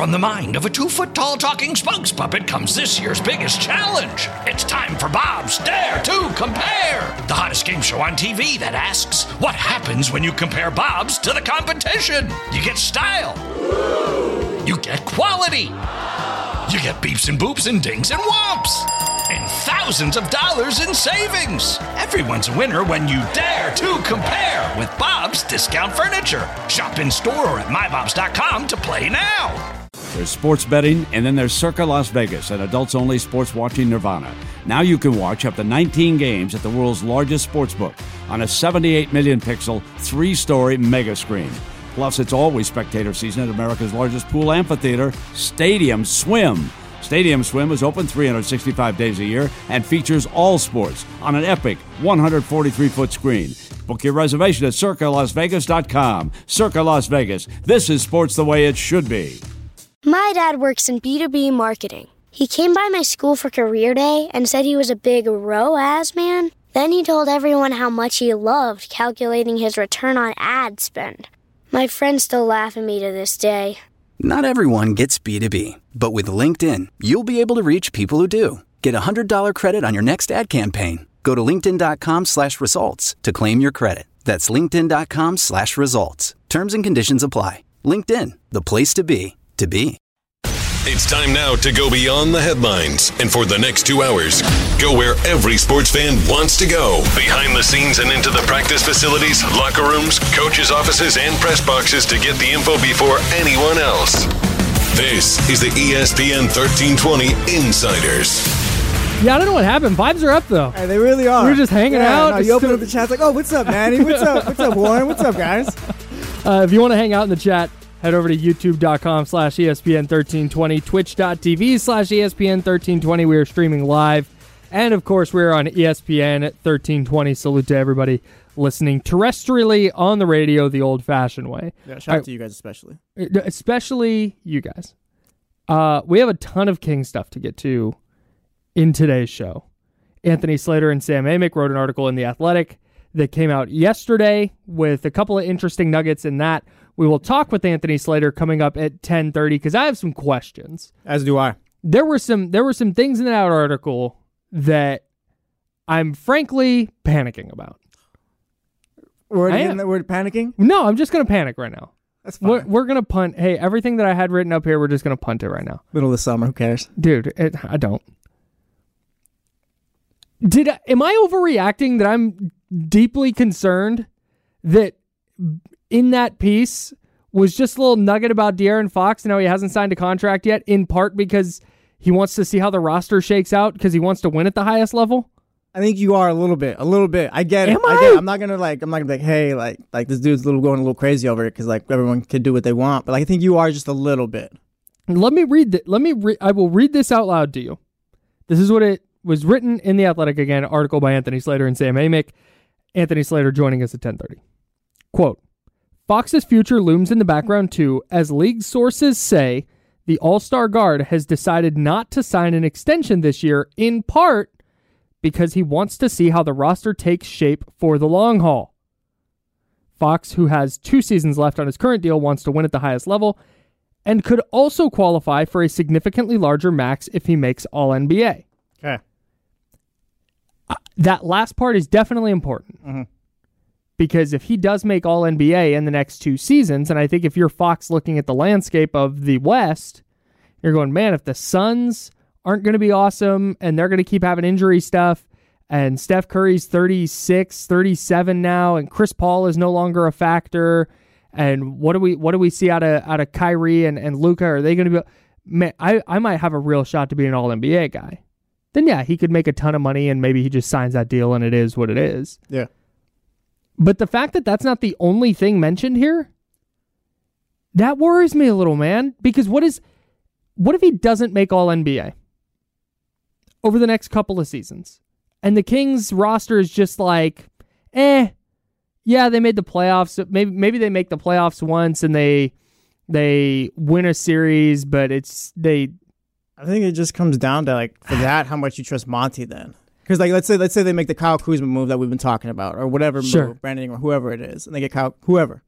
From the mind of a 2-foot-tall talking spokes puppet comes this year's biggest challenge. It's time for Bob's Dare to Compare, the hottest game show on TV that asks, what happens when you compare Bob's to the competition? You get style. You get quality. You get beeps and boops and dings and whomps. And thousands of dollars in savings. Everyone's a winner when you dare to compare with Bob's Discount Furniture. Shop in store or at mybobs.com to play now. There's sports betting, and then there's Circa Las Vegas, an adults-only sports watching nirvana. Now you can watch up to 19 games at the world's largest sportsbook on a 78 million pixel, 3-story mega screen. Plus, it's always spectator season at America's largest pool amphitheater, Stadium Swim. Stadium Swim is open 365 days a year and features all sports on an epic 143-foot screen. Book your reservation at CircaLasVegas.com. Circa Las Vegas. This is sports the way it should be. My dad works in B2B marketing. He came by my school for career day and said he was a big ROAS man. Then he told everyone how much he loved calculating his return on ad spend. My friends still laugh at me to this day. Not everyone gets B2B, but with LinkedIn, you'll be able to reach people who do. Get a $100 credit on your next ad campaign. Go to linkedin.com/results to claim your credit. That's linkedin.com/results. Terms and conditions apply. LinkedIn, the place to be, to be. It's time now to go beyond the headlines. And for the next 2 hours, go where every sports fan wants to go. Behind the scenes and into the practice facilities, locker rooms, coaches' offices, and press boxes to get the info before anyone else. This is the ESPN 1320 Insiders. Yeah, I don't know what happened. Vibes are up, though. Hey, they really are. We're just hanging out. No, you open up the chat, like, oh, what's up, Manny? What's up? What's up, Warren? What's up, guys? If you want to hang out in the chat, head over to youtube.com/ESPN1320, twitch.tv/ESPN1320. We are streaming live. And, of course, we're on ESPN 1320. Salute to everybody listening terrestrially on the radio the old-fashioned way. Yeah, shout out to you guys especially. Especially you guys. We have a ton of King stuff to get to in today's show. Anthony Slater and Sam Amick wrote an article in The Athletic that came out yesterday with a couple of interesting nuggets in that. We will talk with Anthony Slater coming up at 10:30 because I have some questions. As do I. There were some things in that article that I'm frankly panicking about. We're panicking? No, I'm just going to panic right now. That's fine. We're going to punt. Hey, everything that I had written up here, we're just going to punt it right now. Middle of the summer, who cares? Dude, I don't. Am I overreacting that I'm deeply concerned that in that piece was just a little nugget about De'Aaron Fox and how he hasn't signed a contract yet, in part because he wants to see how the roster shakes out because he wants to win at the highest level? I think you are a little bit. I get it. Am I? I'm not gonna be like, hey, like this dude's going a little crazy over it because like everyone can do what they want. But I think you are just a little bit. Let me read I will read this out loud to you. This is what it was written in The Athletic again, article by Anthony Slater and Sam Amick. Anthony Slater joining us at 10:30. Quote, Fox's future looms in the background too, as league sources say the All-Star guard has decided not to sign an extension this year, in part because he wants to see how the roster takes shape for the long haul. Fox, who has 2 seasons left on his current deal, wants to win at the highest level and could also qualify for a significantly larger max if he makes All-NBA. Okay. That last part is definitely important. Mm-hmm. Because if he does make All-NBA in the next 2 seasons, and I think if you're Fox looking at the landscape of the West, you're going, man, if the Suns aren't going to be awesome and they're going to keep having injury stuff, and Steph Curry's 36, 37 now, and Chris Paul is no longer a factor, and what do we see out of Kyrie and Luka? Are they going to be? Man, I might have a real shot to be an All-NBA guy. Then yeah, he could make a ton of money, and maybe he just signs that deal, and it is what it is. Yeah. But the fact that that's not the only thing mentioned here, that worries me a little, man. Because what if he doesn't make All-NBA over the next couple of seasons? And the Kings roster is just like, yeah, they made the playoffs. Maybe they make the playoffs once and they win a series, but I think it just comes down to like for that how much you trust Monty then. Because like let's say they make the Kyle Kuzma move that we've been talking about or whatever sure. move, Brandon Ingram, whoever it is, and they get Kyle whoever.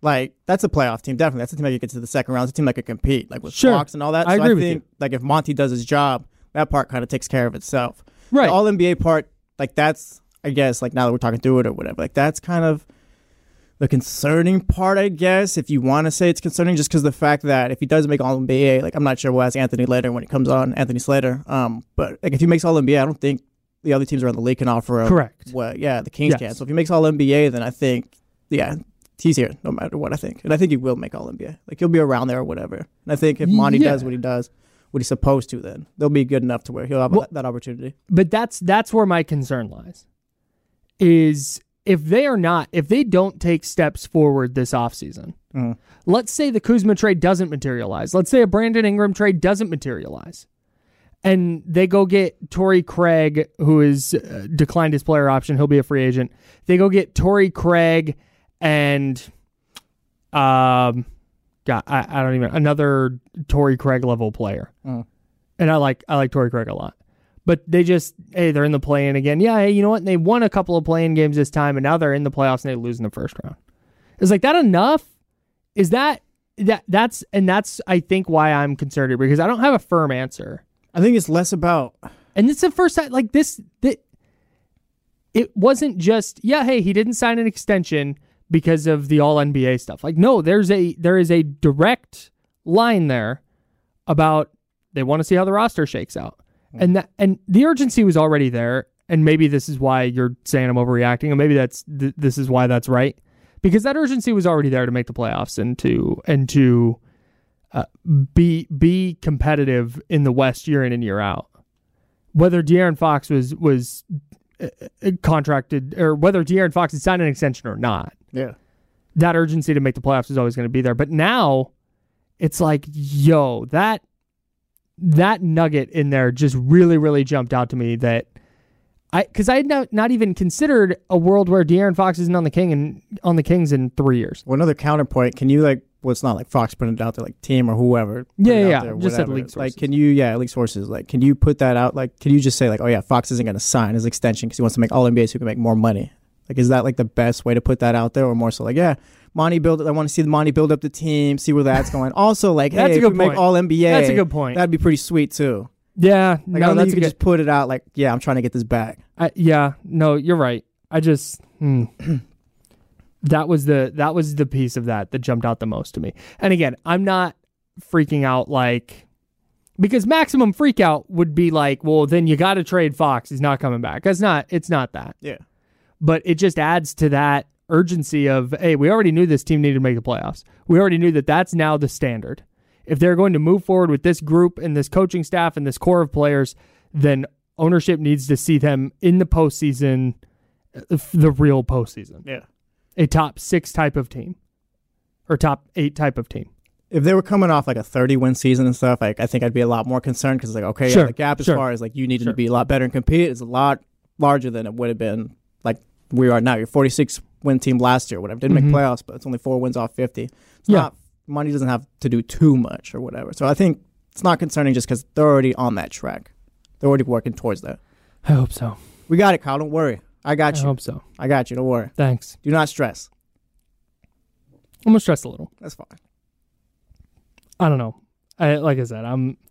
like that's a playoff team. Definitely, that's a team that gets to the second round. It's a team that could compete, like with Sure. Fox and all that. I So agree I with think you. like if Monty does his job, that part kind of takes care of itself. Right. The All NBA part, like that's, I guess, like now that we're talking through it or whatever, like that's kind of the concerning part, I guess, if you want to say it's concerning, just because the fact that if he does make All NBA, like I'm not sure we'll ask Anthony later when he comes on, Anthony Slater. But like if he makes All NBA, I don't think the other teams around the league can offer him. Correct. What? Yeah, the Kings Yes. can. So if he makes All NBA, then I think, yeah, he's here no matter what. I think, and I think he will make All NBA. Like he'll be around there or whatever. And I think if Monty Yeah. does what he does, what he's supposed to, then they'll be good enough to where he'll have that opportunity. But that's where my concern lies. Is if they don't take steps forward this offseason, let's say the Kuzma trade doesn't materialize. Let's say a Brandon Ingram trade doesn't materialize. And they go get Torrey Craig, who has declined his player option. He'll be a free agent. They go get Torrey Craig and, I don't even, another Torrey Craig level player. And I like Torrey Craig a lot. But they just, they're in the play-in again. Yeah, hey, you know what? And they won a couple of play-in games this time, and now they're in the playoffs and they lose in the first round. Is like that enough? Is that's I think why I'm concerned here, because I don't have a firm answer. I think it's less about. And it's the first time like this. It wasn't just hey, he didn't sign an extension because of the All NBA stuff. Like no, there is a direct line there about they want to see how the roster shakes out, and the urgency was already there. And maybe this is why you're saying I'm overreacting, and maybe this is why that's right, because that urgency was already there to make the playoffs and to be competitive in the West year in and year out. Whether De'Aaron Fox was contracted or whether De'Aaron Fox had signed an extension or not, that urgency to make the playoffs is always going to be there. But now it's like, yo, that nugget in there just really, really jumped out to me because I had not even considered a world where De'Aaron Fox isn't on the Kings in 3 years. Well, another counterpoint, can you it's not like Fox putting it out there, like team or whoever. Yeah. Just said league sources. Like, can you, league sources, like, can you put that out? Like, can you just say, like, oh, yeah, Fox isn't going to sign his extension because he wants to make All NBA so he can make more money? Like, is that, like, the best way to put that out there? Or more so, like, yeah, Monty I want to see Monty build up the team, see where that's going. Also, like, that's hey, a good if we make point. All NBA, that's a good point. That'd be pretty sweet, too. Yeah. Like, I don't think you could just put it out, like, yeah, I'm trying to get this back. No, you're right. I just... That was the piece of that jumped out the most to me. And again, I'm not freaking out because maximum freak out would be like, well, then you got to trade Fox. He's not coming back. It's not that. Yeah. But it just adds to that urgency of, hey, we already knew this team needed to make the playoffs. We already knew that that's now the standard. If they're going to move forward with this group and this coaching staff and this core of players, then ownership needs to see them in the postseason, the real postseason. Yeah. A top 6 type of team or top 8 type of team. If they were coming off like a 30-win season and stuff, like I think I'd be a lot more concerned because like, okay, Sure, the gap as sure. far as like you needed to be a lot better and compete is a lot larger than it would have been like we are now. Your 46-win team last year, whatever. Didn't make playoffs, but it's only 4 wins off 50. Money doesn't have to do too much or whatever. So I think it's not concerning just because they're already on that track. They're already working towards that. I hope so. We got it, Kyle. Don't worry. I got you. I hope so. I got you. Don't worry. Thanks. Do not stress. I'm going to stress a little. That's fine. I don't know. Like I said,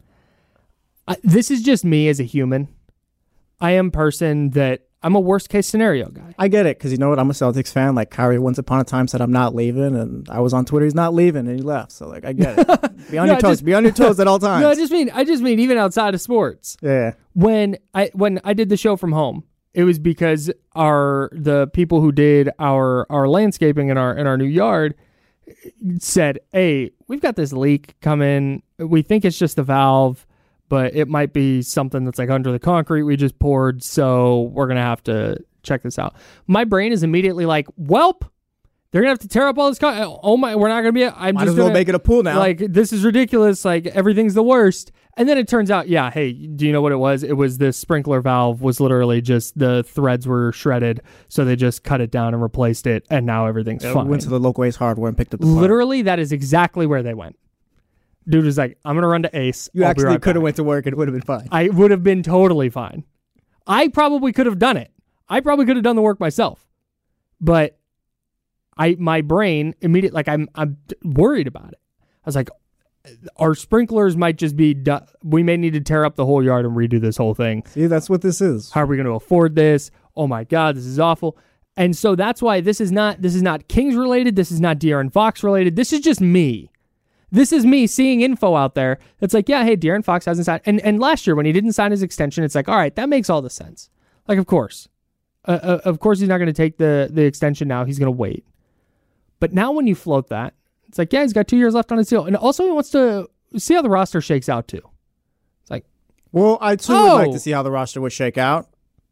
this is just me as a human. I am person that I'm a worst case scenario guy. I get it because you know what? I'm a Celtics fan. Like Kyrie once upon a time said I'm not leaving, and I was on Twitter. He's not leaving, and he left. So like I get it. Be on your toes. Be on your toes at all times. No, I just mean even outside of sports. Yeah. When I did the show from home, it was because the people who did our landscaping in our new yard said, hey, we've got this leak coming. We think it's just the valve, but it might be something that's like under the concrete we just poured, so we're going to have to check this out. My brain is immediately like, welp, they're going to have to tear up all this oh my, we're not going to be, Might as well make it a pool now. Like, this is ridiculous, like, everything's the worst. And then it turns out, yeah, hey, do you know what it was? It was this sprinkler valve was literally just the threads were shredded, so they just cut it down and replaced it, and now everything's fine. We went to the local Ace Hardware and picked up the part. Literally, that is exactly where they went. Dude was like, I'm going to run to Ace. You actually could have back. went to work and it would have been fine. I would have been totally fine. I probably could have done it. I probably could have done the work myself. But my brain immediately, like I'm worried about it. I was like, our sprinklers might just be done. We may need to tear up the whole yard and redo this whole thing. See, that's what this is. How are we going to afford this? Oh my God, this is awful. And so that's why this is not Kings related. This is not De'Aaron Fox related. This is just me. This is me seeing info out there that's like, yeah, hey, De'Aaron Fox hasn't signed. And last year when he didn't sign his extension, it's like, all right, that makes all the sense. Like, of course. Of course he's not going to take the extension now. He's going to wait. But now when you float that, it's like, yeah, he's got 2 years left on his deal. And also he wants to see how the roster shakes out too. It's like, well, I too would like to see how the roster would shake out.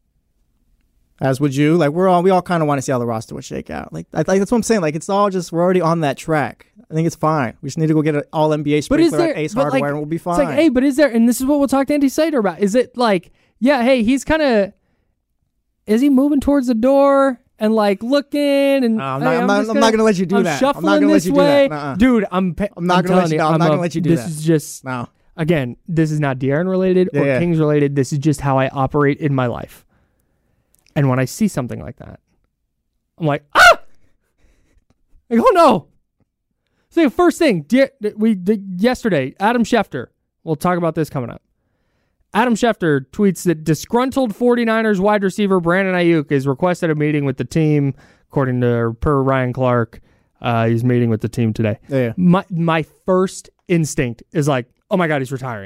As would you. Like, we all kind of want to see how the roster would shake out. Like that's what I'm saying. Like, it's all just, we're already on that track. I think it's fine. We just need to go get an all-NBA sprinkler at Ace Hardware and we'll be fine. It's like, hey, but is there, and this is what we'll talk to Andy Slater about, is it like, yeah, hey, he's kind of, is he moving towards the door and like looking and I'm not going to let you do that. Shuffling I'm not going to let you do that. Nuh-uh. Dude, I'm not going to let you do that. This is just, again, this is not De'Aaron related or Kings related. This is just how I operate in my life. And when I see something like that, I'm like, ah! Like, oh no. So first thing, we did yesterday, Adam Schefter, we'll talk about this coming up. Adam Schefter tweets that disgruntled 49ers wide receiver Brandon Ayuk has requested a meeting with the team, according to per Ryan Clark. He's meeting with the team today. Yeah. My first instinct is like, oh my God, he's retiring.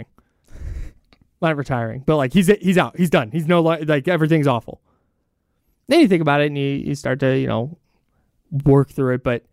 Not retiring, but like he's out. He's done. He's no, like everything's awful. Then you think about it and you start to, work through it. But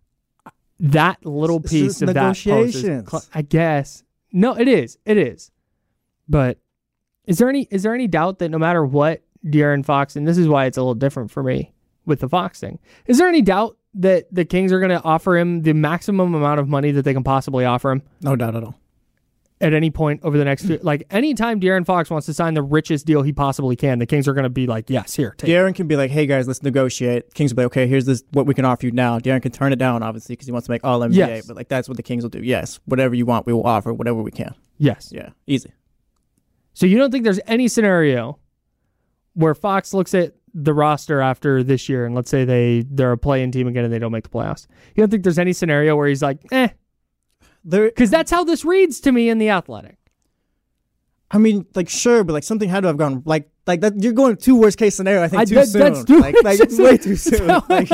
that little piece of that post is, I guess. No, it is. It is. But is there any doubt that no matter what De'Aaron Fox, and this is why it's a little different for me with the Fox thing, is there any doubt that the Kings are going to offer him the maximum amount of money that they can possibly offer him? No doubt at all. At any point over the next, like anytime De'Aaron Fox wants to sign the richest deal he possibly can, the Kings are going to be like, yes, here, take De'Aaron can be like, hey guys, let's negotiate. Kings will be like, okay, here's this what we can offer you now. De'Aaron can turn it down, obviously, because he wants to make all NBA. Yes. But like that's what the Kings will do. Yes, whatever you want, we will offer whatever we can. Yes. Yeah, easy. So you don't think there's any scenario where Fox looks at the roster after this year, and let's say they're a play-in team again and they don't make the playoffs. You don't think there's any scenario where he's like, because that's how this reads to me in The Athletic. I mean, like, sure, but like something had to have gone like that. You're going to worst case scenario. I think too soon. That's way too soon. Like,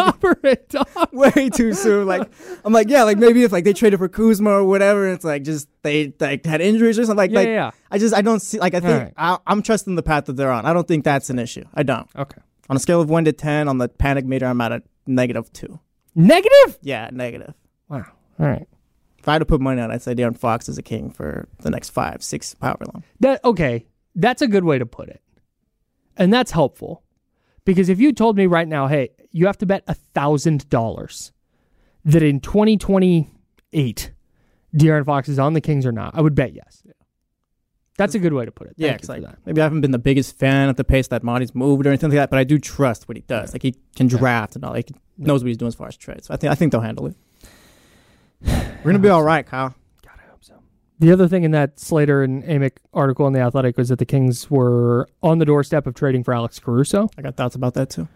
way too soon. Like, I'm like, yeah, like maybe if like they traded for Kuzma or whatever, and it's like just they like had injuries or something. Like, I don't see. Like, I think I'm trusting the path that they're on. I don't think that's an issue. I don't. Okay. On a scale of 1 to 10, on the panic meter, I'm at a -2. Negative? Yeah, negative. Wow. All right. If I had to put money on it, I'd say De'Aaron Fox is a King for the next 5, 6, however long. That's a good way to put it. And that's helpful. Because if you told me right now, hey, you have to bet $1,000 that in 2028, De'Aaron Fox is on the Kings or not, I would bet yes. Yeah. That's a good way to put it. Thank you for that. Maybe I haven't been the biggest fan at the pace that Monty's moved or anything like that, but I do trust what he does. Like, he can draft and all. He knows what he's doing as far as trades. So I think they'll handle it. We're going to be all right, Kyle. God, I hope so. The other thing in that Slater and Amick article in The Athletic was that the Kings were on the doorstep of trading for Alex Caruso. I got thoughts about that, too.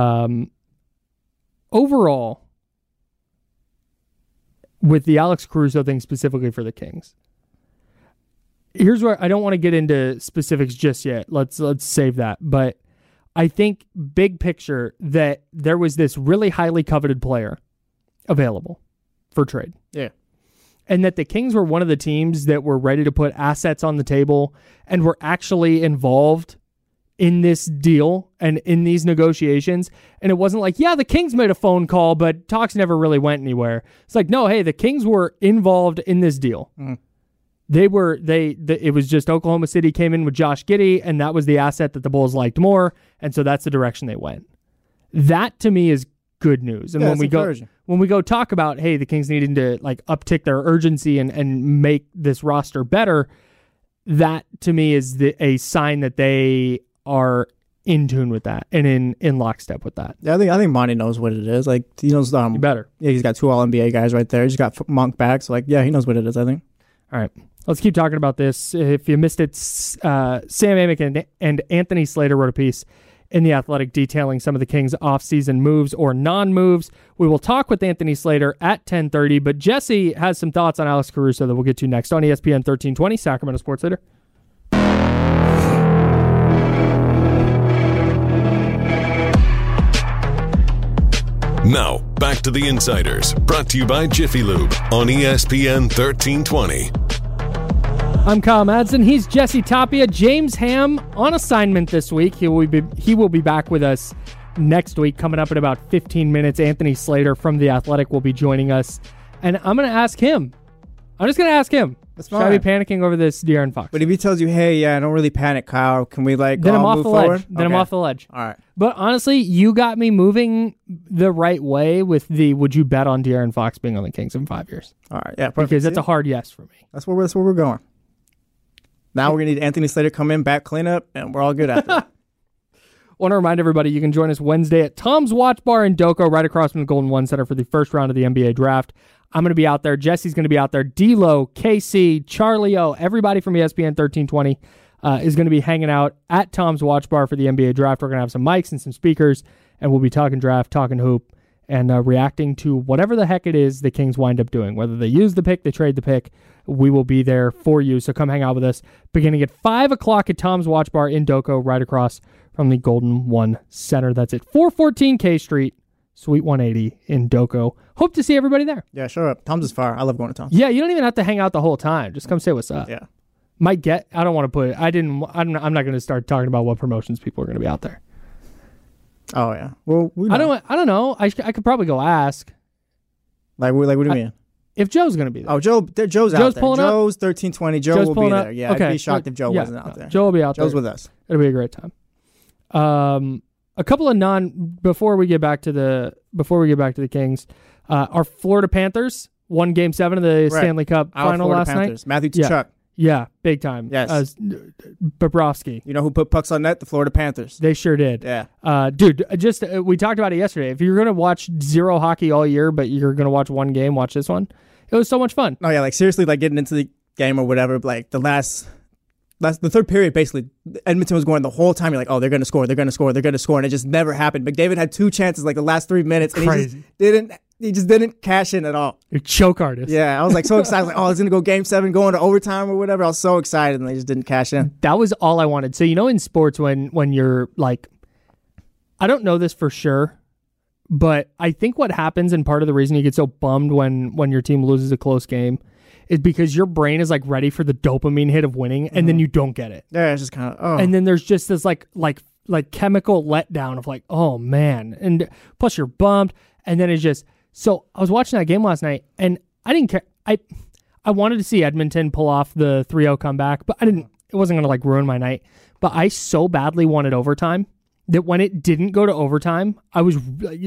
Overall, with the Alex Caruso thing specifically for the Kings, here's where I don't want to get into specifics just yet. Let's save that. But I think big picture that there was this really highly coveted player available for trade. Yeah. And that the Kings were one of the teams that were ready to put assets on the table and were actually involved in this deal and in these negotiations. And it wasn't like, yeah, the Kings made a phone call, but talks never really went anywhere. It's like, no, hey, the Kings were involved in this deal. Mm. It was just Oklahoma City came in with Josh Giddey, and that was the asset that the Bulls liked more. And so that's the direction they went. That to me is good news. And when we go talk about, hey, the Kings needing to like uptick their urgency and make this roster better, that to me is a sign that they are in tune with that and in lockstep with that. Yeah, I think Monty knows what it is. Like, he knows you better. Yeah, he's got 2 All-NBA guys right there. He's got Monk back, so like, yeah, he knows what it is, I think. All right. Let's keep talking about this. If you missed it, Sam Amick and Anthony Slater wrote a piece in The Athletic detailing some of the Kings' offseason moves or non-moves. We will talk with Anthony Slater at 10:30, but Jesse has some thoughts on Alex Caruso that we'll get to next on ESPN 1320, Sacramento Sports Leader. Now, back to the Insiders, brought to you by Jiffy Lube on ESPN 1320. I'm Kyle Madsen. He's Jesse Tapia. James Ham on assignment this week. He will be back with us next week. Coming up in about 15 minutes, Anthony Slater from The Athletic will be joining us. And I'm going to ask him. I'm just going to ask him. That's Should I be panicking over this De'Aaron Fox? But if he tells you, hey, yeah, don't really panic, Kyle, can we then I'm off move the forward? ledge. Then I'm off the ledge. All right. But honestly, you got me moving the right way with the would you bet on De'Aaron Fox being on the Kings in 5 years? All right. Yeah, perfect. Because that's a hard yes for me. That's where we're going. Now we're going to need Anthony Slater to come in, back cleanup, and we're all good after that. Want to remind everybody you can join us Wednesday at Tom's Watch Bar in Doco, right across from the Golden One Center for the first round of the NBA draft. I'm going to be out there. Jesse's going to be out there. D-Lo, KC, Charlie O, everybody from ESPN 1320 is going to be hanging out at Tom's Watch Bar for the NBA draft. We're going to have some mics and some speakers, and we'll be talking draft, talking hoop, and reacting to whatever the heck it is the Kings wind up doing. Whether they use the pick, they trade the pick, we will be there for you. So come hang out with us beginning at 5 o'clock at Tom's Watch Bar in Doco, right across from the Golden One Center. That's at 414 K Street, Suite 180 in Doco. Hope to see everybody there. Yeah, sure. Tom's is far. I love going to Tom's. Yeah, you don't even have to hang out the whole time. Just come say what's up. Yeah. Might get, I don't want to put it, I'm not going to start talking about what promotions people are going to be out there. Oh, yeah. Well, we know. I don't know. I could probably go ask. Like what do you mean? If Joe's going to be there. Oh, Joe's out there. Pulling up? Joe's 1320. Joe Joe's will be pulling up? there. Yeah, Okay. I'd be shocked if Joe wasn't out there. Joe will be out there. Joe's with us. It'll be a great time. A couple of before we get back to the Kings, our Florida Panthers won Game 7 of the Stanley Cup final last night. Matthew Tkachuk. Yeah, big time. Yes. Bobrovsky. You know who put pucks on net? The Florida Panthers. They sure did. Yeah. Dude, just we talked about it yesterday. If you're going to watch zero hockey all year, but you're going to watch one game, watch this one. It was so much fun. No, yeah, like seriously, like getting into the game or whatever, like the third period, basically, Edmonton was going the whole time. You're like, oh, they're going to score, and it just never happened. McDavid had 2 chances like the last 3 minutes, and he just didn't cash in at all. You're choke artist. Yeah, I was like so excited, like, oh, it's going to go Game 7, going to overtime or whatever. I was so excited, and they just didn't cash in. That was all I wanted. So, in sports, when you're like, I don't know this for sure, but I think what happens, and part of the reason you get so bummed when your team loses a close game, is because your brain is like ready for the dopamine hit of winning, and then you don't get it. Yeah, it's just kind of, oh. And then there's just this like chemical letdown of like, oh man. And plus you're bummed. And then it's just, so I was watching that game last night and I didn't care. I wanted to see Edmonton pull off the 3-0 comeback, but it wasn't going to like ruin my night. But I so badly wanted overtime that when it didn't go to overtime, I was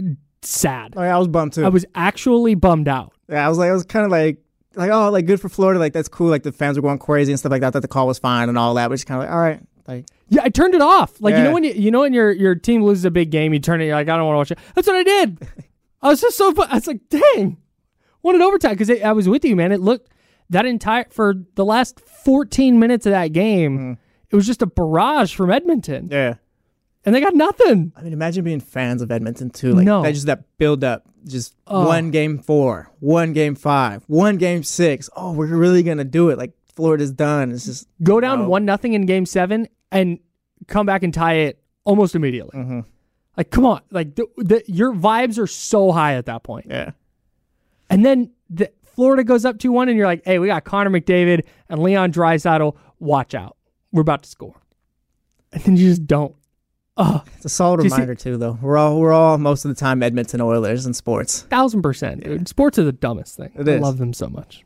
sad. Oh, yeah, I was bummed too. I was actually bummed out. Yeah, I was kind of like, oh, like good for Florida, like that's cool, like the fans were going crazy and stuff like that the call was fine and all that, but it's kind of like, all right, like, yeah, I turned it off. Like, yeah. when your team loses a big game, you turn it, you're like, I don't want to watch it. That's what I did. I was just so, I was like, dang, wanted overtime, because I was with you, man. It looked, for the last 14 minutes of that game, it was just a barrage from Edmonton. Yeah. And they got nothing. I mean, imagine being fans of Edmonton too. Like, that build up. Just 1 Game 4, 1 Game 5, 1 Game 6. Oh, we're really going to do it. Like, Florida's done. It's just go down 1-0 in Game 7 and come back and tie it almost immediately. Mm-hmm. Like, come on. Like, your vibes are so high at that point. Yeah. And then Florida goes up 2-1, and you're like, hey, we got Connor McDavid and Leon Draisaitl. Watch out. We're about to score. And then you just don't. It's a solid reminder too, though. We're all most of the time Edmonton Oilers in sports. 1000%, dude. Sports are the dumbest thing. I love them so much.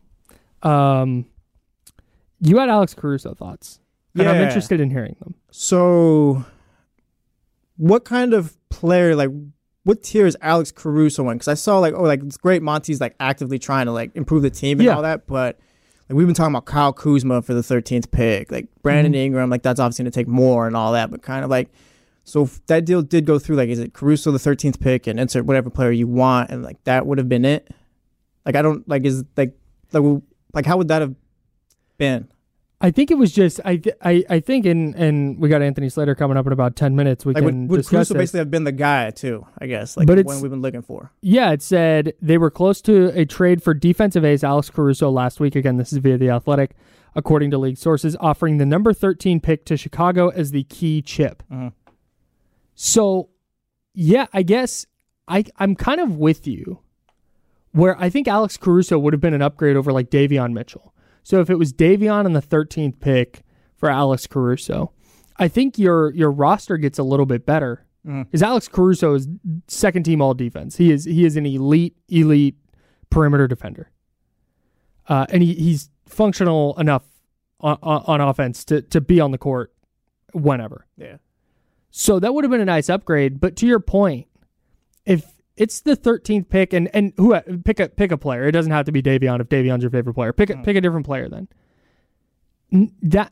You had Alex Caruso thoughts, and I'm interested in hearing them. So, what kind of player, like, what tier is Alex Caruso in? Because I saw it's great. Monty's like actively trying to like improve the team and all that, but like we've been talking about Kyle Kuzma for the 13th pick, like Brandon Ingram, like that's obviously going to take more and all that, but kind of like. So if that deal did go through, like, is it Caruso the 13th pick and insert whatever player you want, and like that would have been it? Like, I don't like is like how would that have been? I think it was just I think and we got Anthony Slater coming up in about 10 minutes. We like can would discuss Caruso this. basically have been the guy too? I guess, like But the it's- one we've been looking for. Yeah, it said they were close to a trade for defensive ace Alex Caruso last week. Again, this is via The Athletic, according to league sources, offering the number 13 pick to Chicago as the key chip. So, yeah, I guess I'm kind of with you, where I think Alex Caruso would have been an upgrade over like Davion Mitchell. So if it was Davion and the 13th pick for Alex Caruso, I think your roster gets a little bit better. Because Alex Caruso is second team all defense. He is an elite perimeter defender. And he's functional enough on offense to be on the court whenever. Yeah. So that would have been a nice upgrade. But to your point, if it's the 13th pick and who pick a player, it doesn't have to be Davion if Davion's your favorite player. Pick a different player then. That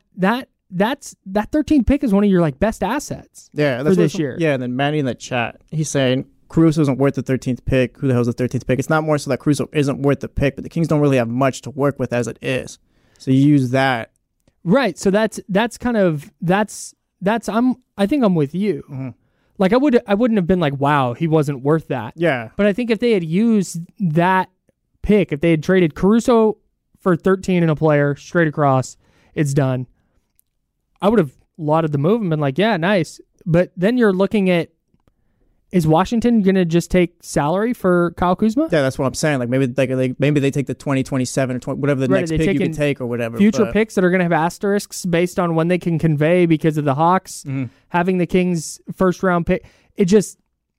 13th pick is one of your like best assets. Yeah, for this year. Yeah, and then Manny in the chat, he's saying Caruso isn't worth the 13th pick. Who the hell's the 13th pick? It's not more so that Caruso isn't worth the pick, but the Kings don't really have much to work with as it is. So you use that. Right. So that's kind of I think I'm with you. Like I wouldn't have been like, wow, he wasn't worth that. Yeah. But I think if they had used that pick, if they had traded Caruso for 13 and a player straight across, it's done. I would have lauded the move and been like, yeah, nice. But then you're looking at, is Washington going to just take salary for Kyle Kuzma? Yeah, that's what I'm saying. Like maybe they take the 2027 or 20, whatever the next pick you can take or whatever. Future picks that are going to have asterisks based on when they can convey because of the Hawks having the Kings first round pick. It just,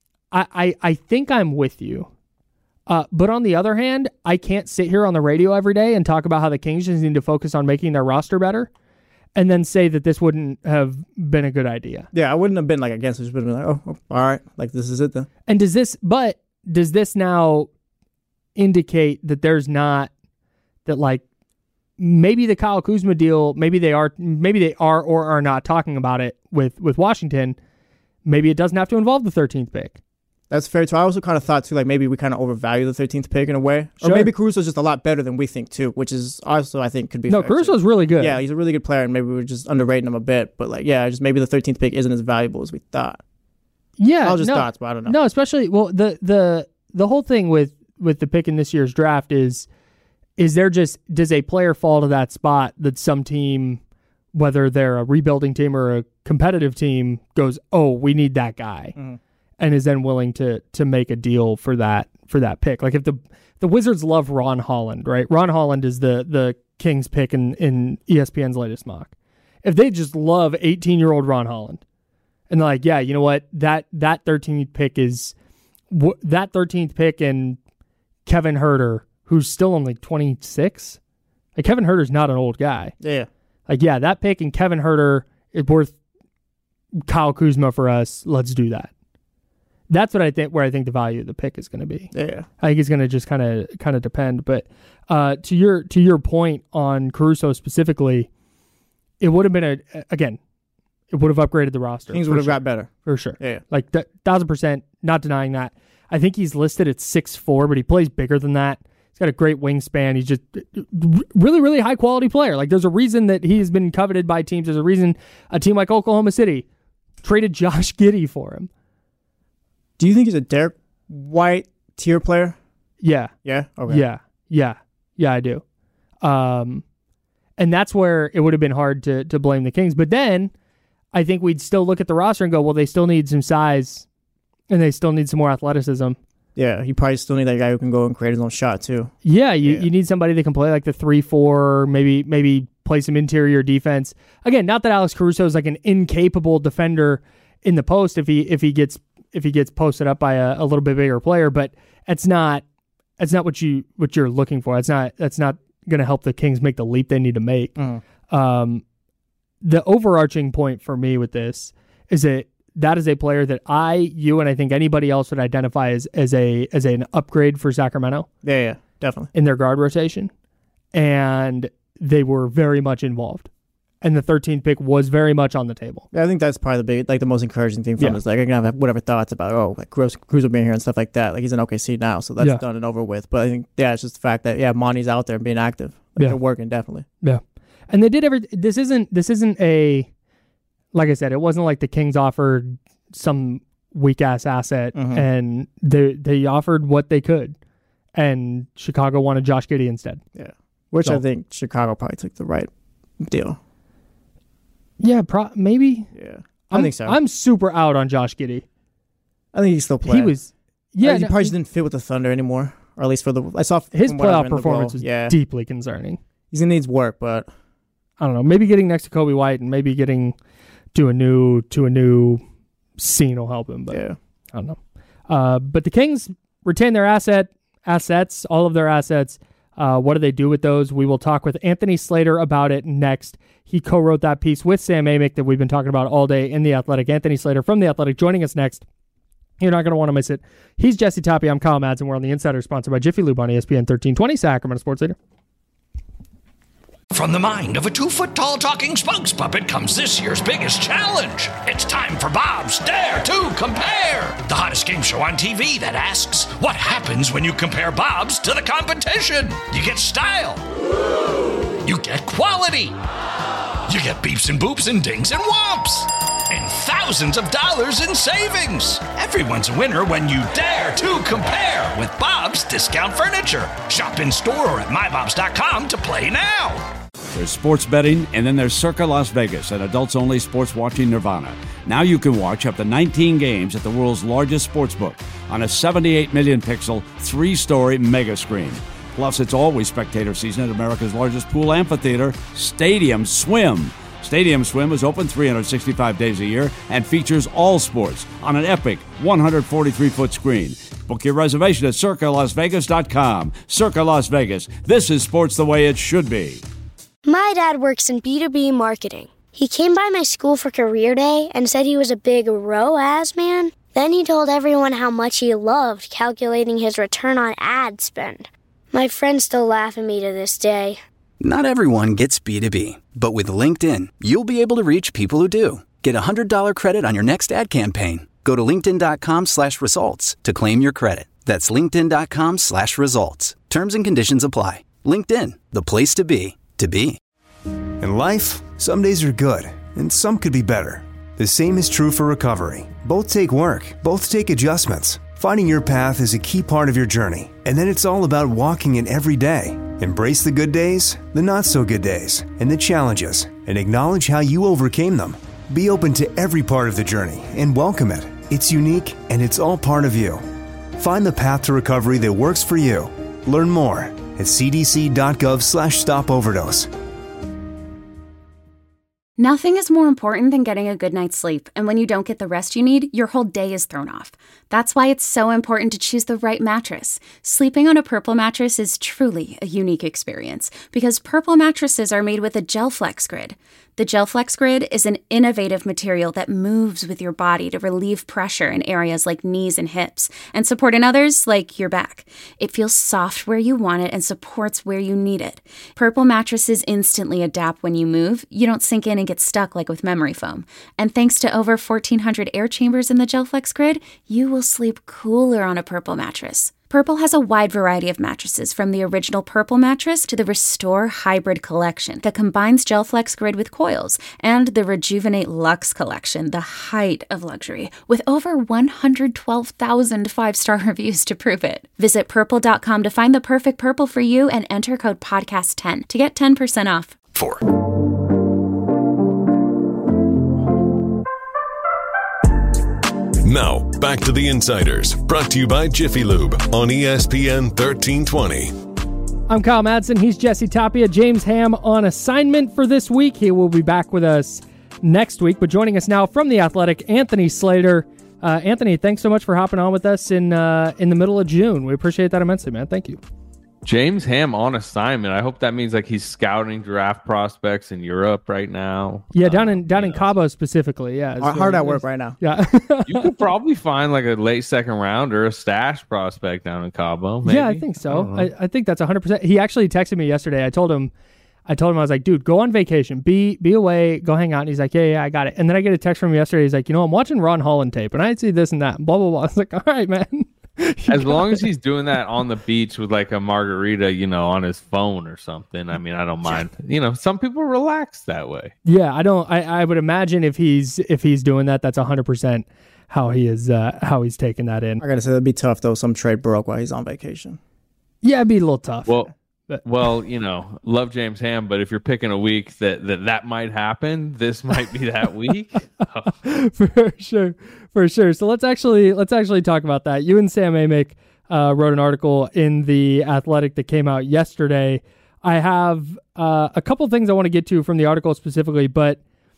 I think I'm with you. But on the other hand, I can't sit here on the radio every day and talk about how the Kings just need to focus on making their roster better and then say that this wouldn't have been a good idea. Yeah, I wouldn't have been like against it. Just would have been like, oh, all right, like this is it then. And does this now indicate that there's not that like maybe the Kyle Kuzma deal, maybe they are or are not talking about it with Washington. Maybe it doesn't have to involve the 13th pick. That's fair too. I also kind of thought too, like maybe we kind of overvalue the 13th pick in a way, or Sure. maybe Caruso's just a lot better than we think too, which is also I think could be. No, fair Caruso's too. really good. Yeah, he's a really good player, and maybe we're just underrating him a bit. But like, yeah, just maybe the 13th pick isn't as valuable as we thought. Yeah, All just thoughts, but I don't know. No, especially the whole thing with the pick in this year's draft is there just does a player fall to that spot that some team, whether they're a rebuilding team or a competitive team, goes, oh, we need that guy, and is then willing to make a deal for that pick. Like if the Wizards love Ron Holland, right? Ron Holland is the Kings pick in ESPN's latest mock. If they just love 18-year-old Ron Holland, and they're like, yeah, you know what, that 13th pick is that 13th pick and Kevin Huerter, who's still only 26. Like Kevin Huerter's not an old guy. Yeah. Like, yeah, that pick and Kevin Huerter is worth Kyle Kuzma for us. Let's do that. That's what I think. Where I think the value of the pick is going to be. Yeah. I think it's going to just kind of depend. But to your point on Caruso specifically, it would have been it would have upgraded the roster. Things would have got better for sure. Yeah. Like 1,000%. Not denying that. I think he's listed at 6'4", but he plays bigger than that. He's got a great wingspan. He's just really, really high quality player. Like there's a reason that he has been coveted by teams. There's a reason a team like Oklahoma City traded Josh Giddey for him. Do you think he's a Derek White tier player? Yeah. Yeah? Okay. Yeah, I do. And that's where it would have been hard to blame the Kings. But then I think we'd still look at the roster and go, well, they still need some size and they still need some more athleticism. Yeah, you probably still need that guy who can go and create his own shot too. Yeah, you need somebody that can play like the 3-4, maybe play some interior defense. Again, not that Alex Caruso is like an incapable defender in the post if he gets posted up by a little bit bigger player, but it's not what you're looking for. That's not going to help the Kings make the leap they need to make. The overarching point for me with this is that is a player that you and I think anybody else would identify as an upgrade for Sacramento. Yeah, definitely. In their guard rotation. And they were very much involved. And the 13th pick was very much on the table. Yeah, I think that's probably the most encouraging thing from us. Like I can have whatever thoughts about like Caruso being here and stuff like that. Like he's in OKC now, so that's done and over with. But I think it's just the fact that Monty's out there and being active. Like they're working definitely. Yeah. And they did this isn't a, like I said, it wasn't like the Kings offered some weak ass asset and they offered what they could, and Chicago wanted Josh Giddey instead. Yeah, which I think Chicago probably took the right deal. Yeah, maybe. Yeah, I think so. I'm super out on Josh Giddey. I think he's still playing. He was, yeah, he probably just didn't fit with the Thunder anymore, or at least I saw his playoff performance was deeply concerning. He's gonna need work, but I don't know. Maybe getting next to Kobe White and maybe getting to a new scene will help him. But yeah, I don't know. But the Kings retain their assets, all of their assets. What do they do with those? We will talk with Anthony Slater about it next. He co-wrote that piece with Sam Amick that we've been talking about all day in The Athletic. Anthony Slater from The Athletic joining us next. You're not going to want to miss it. He's Jesse Tapia. I'm Kyle Madsen. We're on The Insider, sponsored by Jiffy Lube on ESPN 1320, Sacramento Sports Leader. From the mind of a 2-foot-tall talking spokes puppet comes this year's biggest challenge. It's time for Bob's Dare to Compare, the hottest game show on TV that asks, what happens when you compare Bob's to the competition? You get style. You get quality. You get beeps and boops and dings and whomps. And thousands of dollars in savings. Everyone's a winner when you dare to compare with Bob's Discount Furniture. Shop in store or at mybobs.com to play now. There's sports betting, and then there's Circa Las Vegas, an adults-only sports watching nirvana. Now you can watch up to 19 games at the world's largest sportsbook on a 78 million pixel, 3-story mega screen. Plus, it's always spectator season at America's largest pool amphitheater, Stadium Swim. Stadium Swim is open 365 days a year and features all sports on an epic 143-foot screen. Book your reservation at CircaLasVegas.com. Circa Las Vegas. This is sports the way it should be. My dad works in B2B marketing. He came by my school for career day and said he was a big ROAS man. Then he told everyone how much he loved calculating his return on ad spend. My friends still laugh at me to this day. Not everyone gets B2B, but with LinkedIn, you'll be able to reach people who do. Get a $100 credit on your next ad campaign. Go to linkedin.com/results to claim your credit. That's linkedin.com/results. Terms and conditions apply. LinkedIn, the place to be, to be. In life, some days are good, and some could be better. The same is true for recovery. Both take work, both take adjustments. Finding your path is a key part of your journey, and then it's all about walking it every day. Embrace the good days, the not-so-good days, and the challenges, and acknowledge how you overcame them. Be open to every part of the journey and welcome it. It's unique, and it's all part of you. Find the path to recovery that works for you. Learn more at cdc.gov/stopoverdose. Nothing is more important than getting a good night's sleep, and when you don't get the rest you need, your whole day is thrown off. That's why it's so important to choose the right mattress. Sleeping on a Purple mattress is truly a unique experience because Purple mattresses are made with a GelFlex Grid. The GelFlex Grid is an innovative material that moves with your body to relieve pressure in areas like knees and hips and support in others like your back. It feels soft where you want it and supports where you need it. Purple mattresses instantly adapt when you move. You don't sink in and get stuck like with memory foam. And thanks to over 1,400 air chambers in the GelFlex Grid, you will sleep cooler on a Purple mattress. Purple has a wide variety of mattresses, from the original Purple mattress to the Restore Hybrid collection that combines GelFlex Grid with coils, and the Rejuvenate Luxe collection, the height of luxury, with over 112,000 five-star reviews to prove it. Visit Purple.com to find the perfect Purple for you and enter code PODCAST10 to get 10% off. 4. Now, back to the Insiders, brought to you by Jiffy Lube on ESPN 1320. I'm Kyle Madsen. He's Jesse Tapia. James Ham on assignment for this week. He will be back with us next week, but joining us now from The Athletic, Anthony Slater. Anthony, thanks so much for hopping on with us in the middle of June. We appreciate that immensely, man. Thank you. James Ham on assignment. I hope that means like he's scouting draft prospects in Europe right now. Yeah, down in Cabo specifically. Yeah, hard at work right now. Yeah, you could probably find like a late second round or a stash prospect down in Cabo. Maybe. Yeah, I think so. I think that's 100%. He actually texted me yesterday. I told him I was like, dude, go on vacation, be away, go hang out. And he's like, yeah, I got it. And then I get a text from him yesterday. He's like, I'm watching Ron Holland tape, and I see this and that, and blah blah blah. I was like, all right, man. As long as he's doing that on the beach with like a margarita, on his phone or something. I mean, I don't mind. Some people relax that way. Yeah, I would imagine if he's doing that, that's 100% how he's taking that in. I gotta say that'd be tough though. Some trade broke while he's on vacation. Yeah, it'd be a little tough. Well, love James Ham, but if you're picking a week that might happen, this might be that week. For sure. So let's actually talk about that. You and Sam Amick wrote an article in The Athletic that came out yesterday. I have a couple things I want to get to from the article specifically, but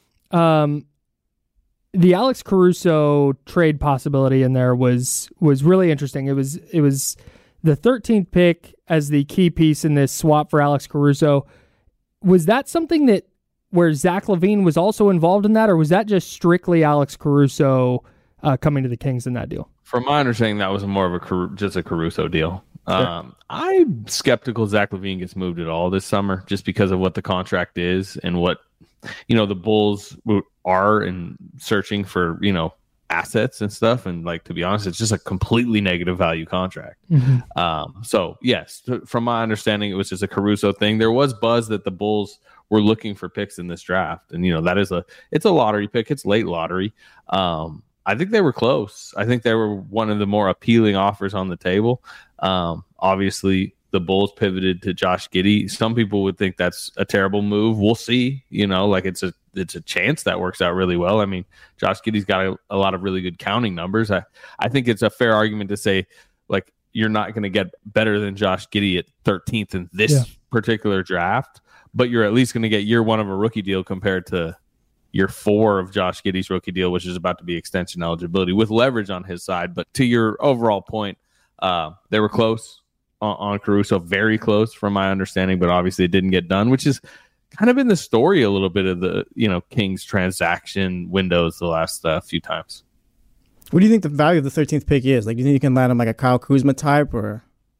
the Alex Caruso trade possibility in there was really interesting. It was the 13th pick as the key piece in this swap for Alex Caruso. Was that something where Zach LaVine was also involved in that, or was that just strictly Alex Caruso coming to the Kings in that deal? From my understanding, that was more of just a Caruso deal. Sure. I'm skeptical Zach LaVine gets moved at all this summer just because of what the contract is and what the Bulls are and searching for assets and stuff, and like, to be honest, it's just a completely negative value contract. So yes, from my understanding, it was just a Caruso thing. There was buzz that the Bulls were looking for picks in this draft, and that is it's a lottery pick. It's late lottery. I think they were close. I think they were one of the more appealing offers on the table. Obviously the Bulls pivoted to Josh Giddey. Some people would think that's a terrible move. We'll see. It's a chance that works out really well. I mean, Josh Giddey's got a lot of really good counting numbers. I think it's a fair argument to say, like, you're not going to get better than Josh Giddey at 13th in this particular draft, but you're at least going to get year one of a rookie deal compared to year 4 of Josh Giddey's rookie deal, which is about to be extension eligibility with leverage on his side. But to your overall point, they were close on Caruso, very close from my understanding, but obviously it didn't get done, which is kind of been the story a little bit of the Kings transaction windows the last few times. What do you think the value of the 13th pick is? Like, do you think you can land him like a Kyle Kuzma type, or?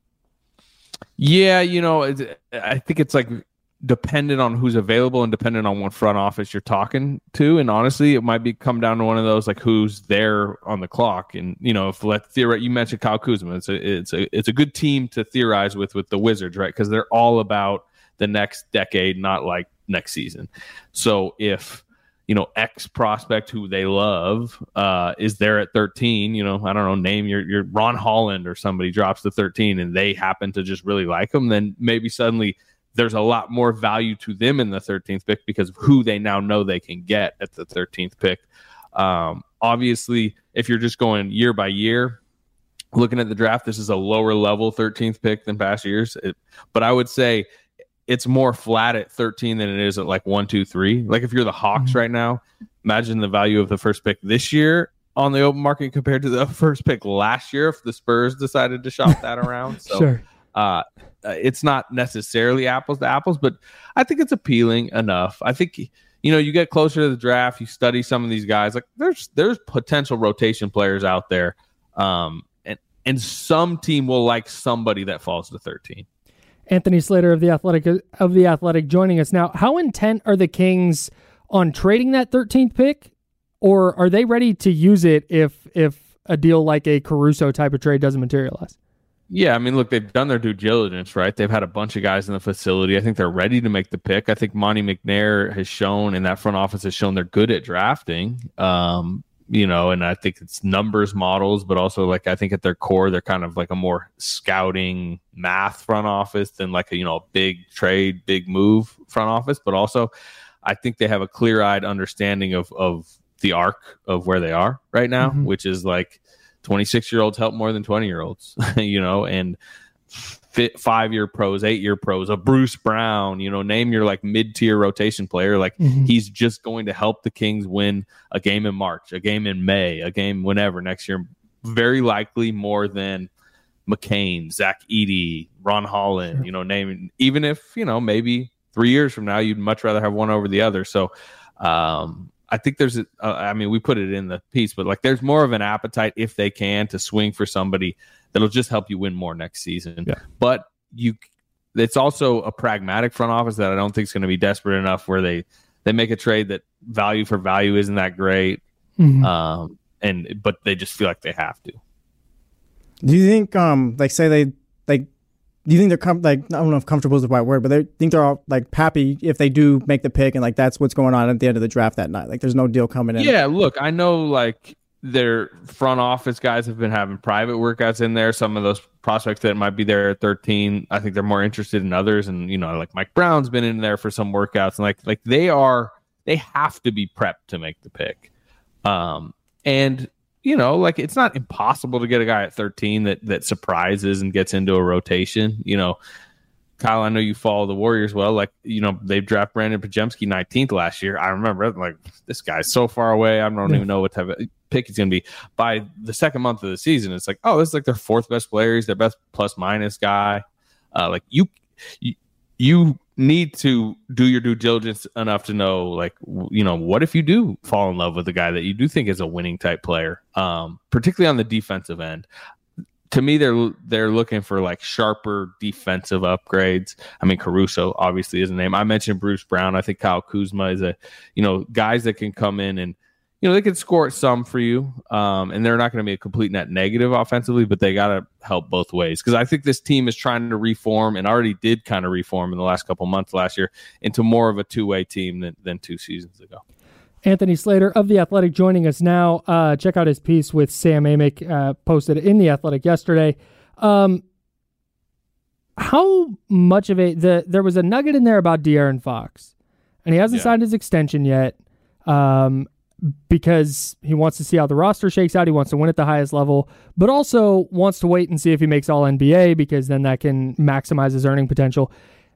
Yeah, I think it's like dependent on who's available and dependent on what front office you're talking to. And honestly, it might come down to one of those, like, who's there on the clock. And, if you mentioned Kyle Kuzma, it's a good team to theorize with the Wizards, right? Because they're all about the next decade, not like next season. So if, X prospect who they love is there at 13, I don't know, name your Ron Holland or somebody drops to 13 and they happen to just really like him, then maybe suddenly there's a lot more value to them in the 13th pick because of who they now know they can get at the 13th pick. Obviously, if you're just going year by year, looking at the draft, this is a lower level 13th pick than past years. But I would say it's more flat at 13 than it is at like 1, 2, 3. Like, if you're the Hawks right now, imagine the value of the first pick this year on the open market compared to the first pick last year if the Spurs decided to shop that around. So, sure. It's not necessarily apples to apples, but I think it's appealing enough. I think, you get closer to the draft, you study some of these guys. Like, there's potential rotation players out there, and some team will like somebody that falls to 13. Anthony Slater of the Athletic joining us now. How intent are the Kings on trading that 13th pick, or are they ready to use it if a deal like a Caruso type of trade doesn't materialize? Yeah, I mean, look, they've done their due diligence, right? They've had a bunch of guys in the facility. I think they're ready to make the pick. I think Monty McNair has shown, and that front office has shown they're good at drafting. And I think it's numbers models, but also, like, I think at their core, they're kind of like a more scouting math front office than like a big trade, big move front office. But also, I think they have a clear-eyed understanding of the arc of where they are right now, which is like 26-year-olds help more than 20-year-olds, and 5-year pros, 8-year pros, a Bruce Brown, name your like mid-tier rotation player. Like, he's just going to help the Kings win a game in March, a game in May, a game whenever next year, very likely more than McCain, Zach Edey, Ron Holland, name, even if, maybe 3 years from now, you'd much rather have one over the other. So, I think there's we put it in the piece, but like, there's more of an appetite if they can to swing for somebody that'll just help you win more next season. Yeah. But it's also a pragmatic front office that I don't think is going to be desperate enough where they make a trade that value for value isn't that great. But they just feel like they have to. Do you think, say they, do you think they're, I don't know if comfortable is the right word, but they think they're all, happy if they do make the pick and, that's what's going on at the end of the draft that night? There's no deal coming in. Yeah, look, I know, their front office guys have been having private workouts in there. Some of those prospects that might be there at 13, I think they're more interested in others. And, Mike Brown's been in there for some workouts. And, they have to be prepped to make the pick. And it's not impossible to get a guy at 13 that surprises and gets into a rotation. Kyle, I know you follow the Warriors well. They draft Brandon Podziemski 19th last year. I remember, this guy's so far away. I don't even know what type of pick he's going to be. By the second month of the season, it's this is their fourth best player. He's their best plus-minus guy. You need to do your due diligence enough to know, what if you do fall in love with a guy that you do think is a winning type player, particularly on the defensive end. To me, they're looking for sharper defensive upgrades. I mean, Caruso obviously is a name. I mentioned Bruce Brown. I think Kyle Kuzma is guys that can come in and they can score some for you, and they're not going to be a complete net negative offensively, but they got to help both ways, because I think this team is trying to reform and already did kind of reform in the last couple months last year into more of a two-way team than 2 seasons ago. Anthony Slater of The Athletic joining us now. Check out his piece with Sam Amick, posted in The Athletic yesterday. How much of there was a nugget in there about De'Aaron Fox, and he hasn't signed his extension yet. Because he wants to see how the roster shakes out. He wants to win at the highest level, but also wants to wait and see if he makes All-NBA, because then that can maximize his earning potential.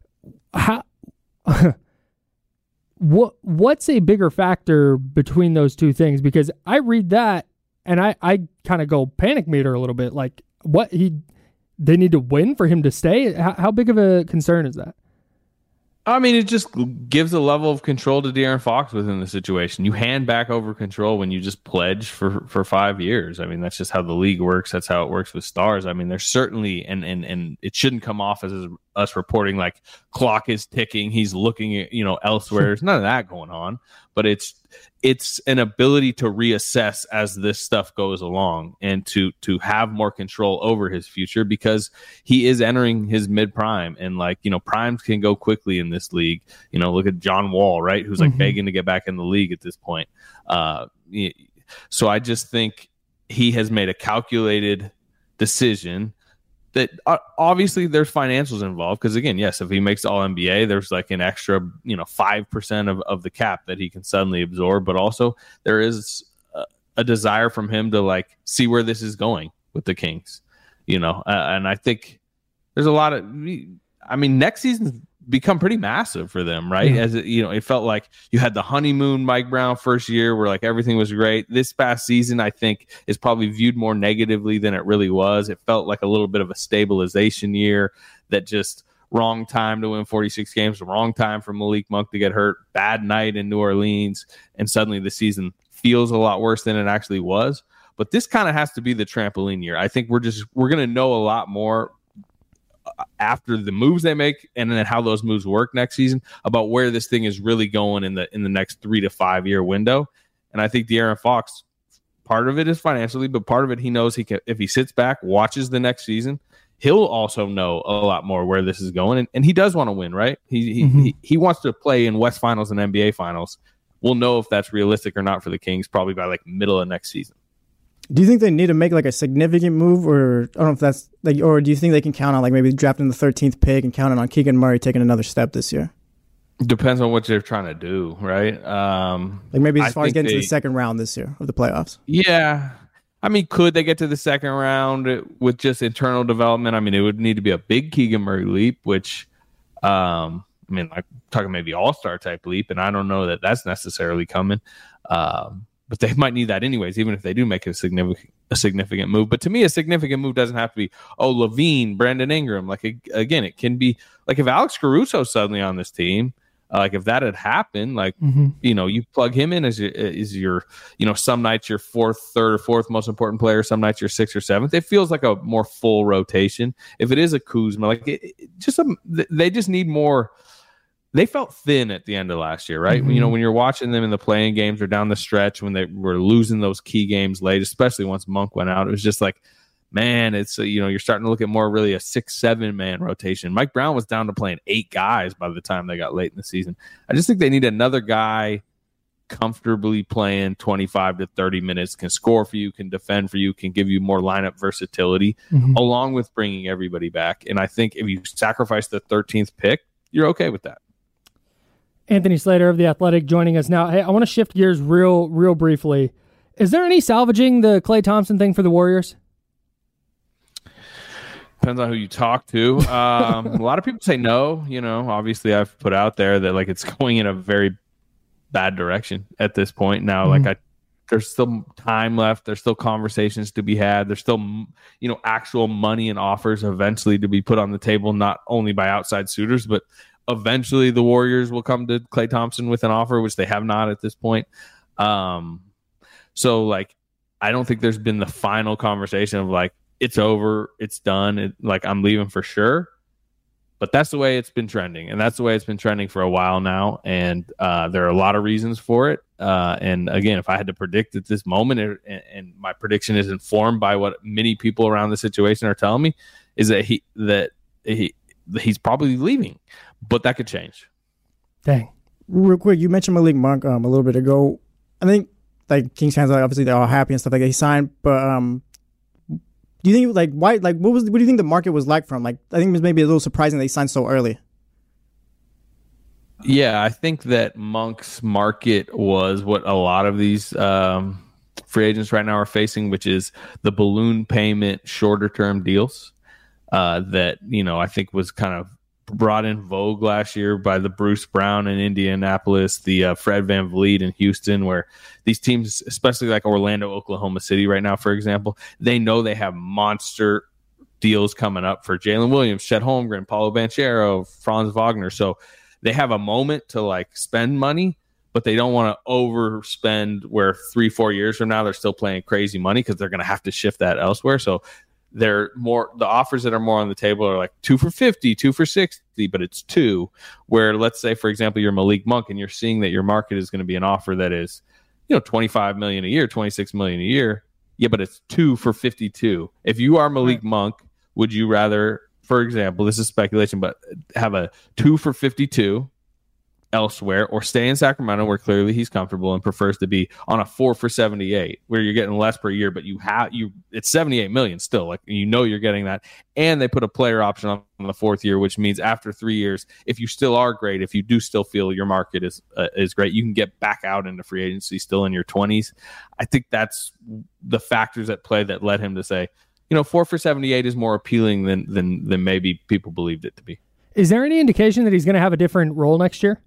What's a bigger factor between those two things? Because I read that and I kind of go panic meter a little bit. They need to win for him to stay? How big of a concern is that? I mean, it just gives a level of control to De'Aaron Fox within the situation. You hand back over control when you just pledge for 5 years. I mean, that's just how the league works. That's how it works with stars. I mean, there's certainly, and it shouldn't come off as us reporting clock is ticking, he's looking at, elsewhere. There's none of that going on, but it's an ability to reassess as this stuff goes along and to have more control over his future, because he is entering his mid prime, and primes can go quickly in this league. Look at John Wall, right? Who's begging to get back in the league at this point. So I just think he has made a calculated decision that obviously there's financials involved, because again, yes, if he makes All-NBA, there's an extra 5% of the cap that he can suddenly absorb, but also there is a desire from him to see where this is going with the Kings, and I think there's a lot of, next season's become pretty massive for them, right? As it felt like you had the honeymoon Mike Brown first year where everything was great. This past season, I think, is probably viewed more negatively than it really was. It felt like a little bit of a stabilization year, that just wrong time to win 46 games, wrong time for Malik Monk to get hurt, bad night in New Orleans, and suddenly the season feels a lot worse than it actually was. But this kind of has to be the trampoline year. I think we're going to know a lot more after the moves they make, and then how those moves work next season, about where this thing is really going in the next 3 to 5 year window. And I think De'Aaron Fox, part of it is financially, but part of it, he knows he can, if he sits back, watches the next season, he'll also know a lot more where this is going. And he does want to win, right? He wants to play in West Finals and NBA Finals. We'll know if that's realistic or not for the Kings probably by middle of next season. Do you think they need to make a significant move, or I don't know if that's or do you think they can count on maybe drafting the 13th pick and counting on Keegan Murray taking another step this year? Depends on what they're trying to do, right? Maybe as far as getting to the second round this year of the playoffs. Yeah. Could they get to the second round with just internal development? It would need to be a big Keegan Murray leap, which, talking maybe all-star type leap, and I don't know that that's necessarily coming. But they might need that anyways, even if they do make a significant move. But to me, a significant move doesn't have to be, Levine, Brandon Ingram. Again, it can be if Alex Caruso suddenly on this team, if that had happened, you plug him in as your some nights your third or fourth most important player, some nights your sixth or seventh. It feels like a more full rotation. If it is a Kuzma, they just need more. They felt thin at the end of last year, right? Mm-hmm. When you're watching them in the playing games or down the stretch when they were losing those key games late, especially once Monk went out, it was just man, it's you're starting to look at more really a 6-7 man rotation. Mike Brown was down to playing 8 guys by the time they got late in the season. I just think they need another guy comfortably playing 25 to 30 minutes, can score for you, can defend for you, can give you more lineup versatility, along with bringing everybody back. And I think if you sacrifice the 13th pick, you're okay with that. Anthony Slater of The Athletic joining us now. Hey, I want to shift gears real briefly. Is there any salvaging the Klay Thompson thing for the Warriors? Depends on who you talk to. A lot of people say no. Obviously I've put out there that like it's going in a very bad direction at this point now. There's still time left. There's still conversations to be had. There's still actual money and offers eventually to be put on the table, not only by outside suitors, but eventually the Warriors will come to Klay Thompson with an offer, which they have not at this point. So like I don't think there's been the final conversation of like it's over, it's done, I'm leaving for sure. But that's the way it's been trending, and that's the way it's been trending for a while now. And there are a lot of reasons for it. And again, if I had to predict at this moment, and my prediction is informed by what many people around the situation are telling me, is that he's probably leaving. But that could change. Dang. Real quick, you mentioned Malik Monk a little bit ago. I think like Kings fans, obviously they're all happy and stuff like that he signed, but do you think why what do you think the market was like from? I think it was maybe a little surprising that he signed so early. Yeah, I think that Monk's market was what a lot of these free agents right now are facing, which is the balloon payment, shorter term deals that I think was kind of brought in vogue last year by the Bruce Brown in Indianapolis, the Fred VanVleet in Houston, where these teams, especially like Orlando, Oklahoma City right now, for example, they know they have monster deals coming up for Jalen Williams, Chet Holmgren, Paulo Banchero, Franz Wagner. So they have a moment to spend money, but they don't want to overspend where 3-4 years from now they're still playing crazy money because they're going to have to shift that elsewhere. So the offers that are more on the table are 2 for $50, 2 for $60, but it's 2 where, let's say, for example, you're Malik Monk and you're seeing that your market is going to be an offer that is, $25 million a year, $26 million a year. Yeah, but it's 2 for $52. If you are Malik Monk, would you rather, for example, this is speculation, but have a 2 for $52 elsewhere, or stay in Sacramento where clearly he's comfortable and prefers to be on a 4 for $78 where you're getting less per year, but it's $78 million still, you're getting that, and they put a player option on the 4th year, which means after 3 years, if you still are great, if you do still feel your market is great, you can get back out into free agency still in your 20s. I think that's the factors at play that led him to say 4 for $78 is more appealing than maybe people believed it to be. Is there any indication that he's going to have a different role next year?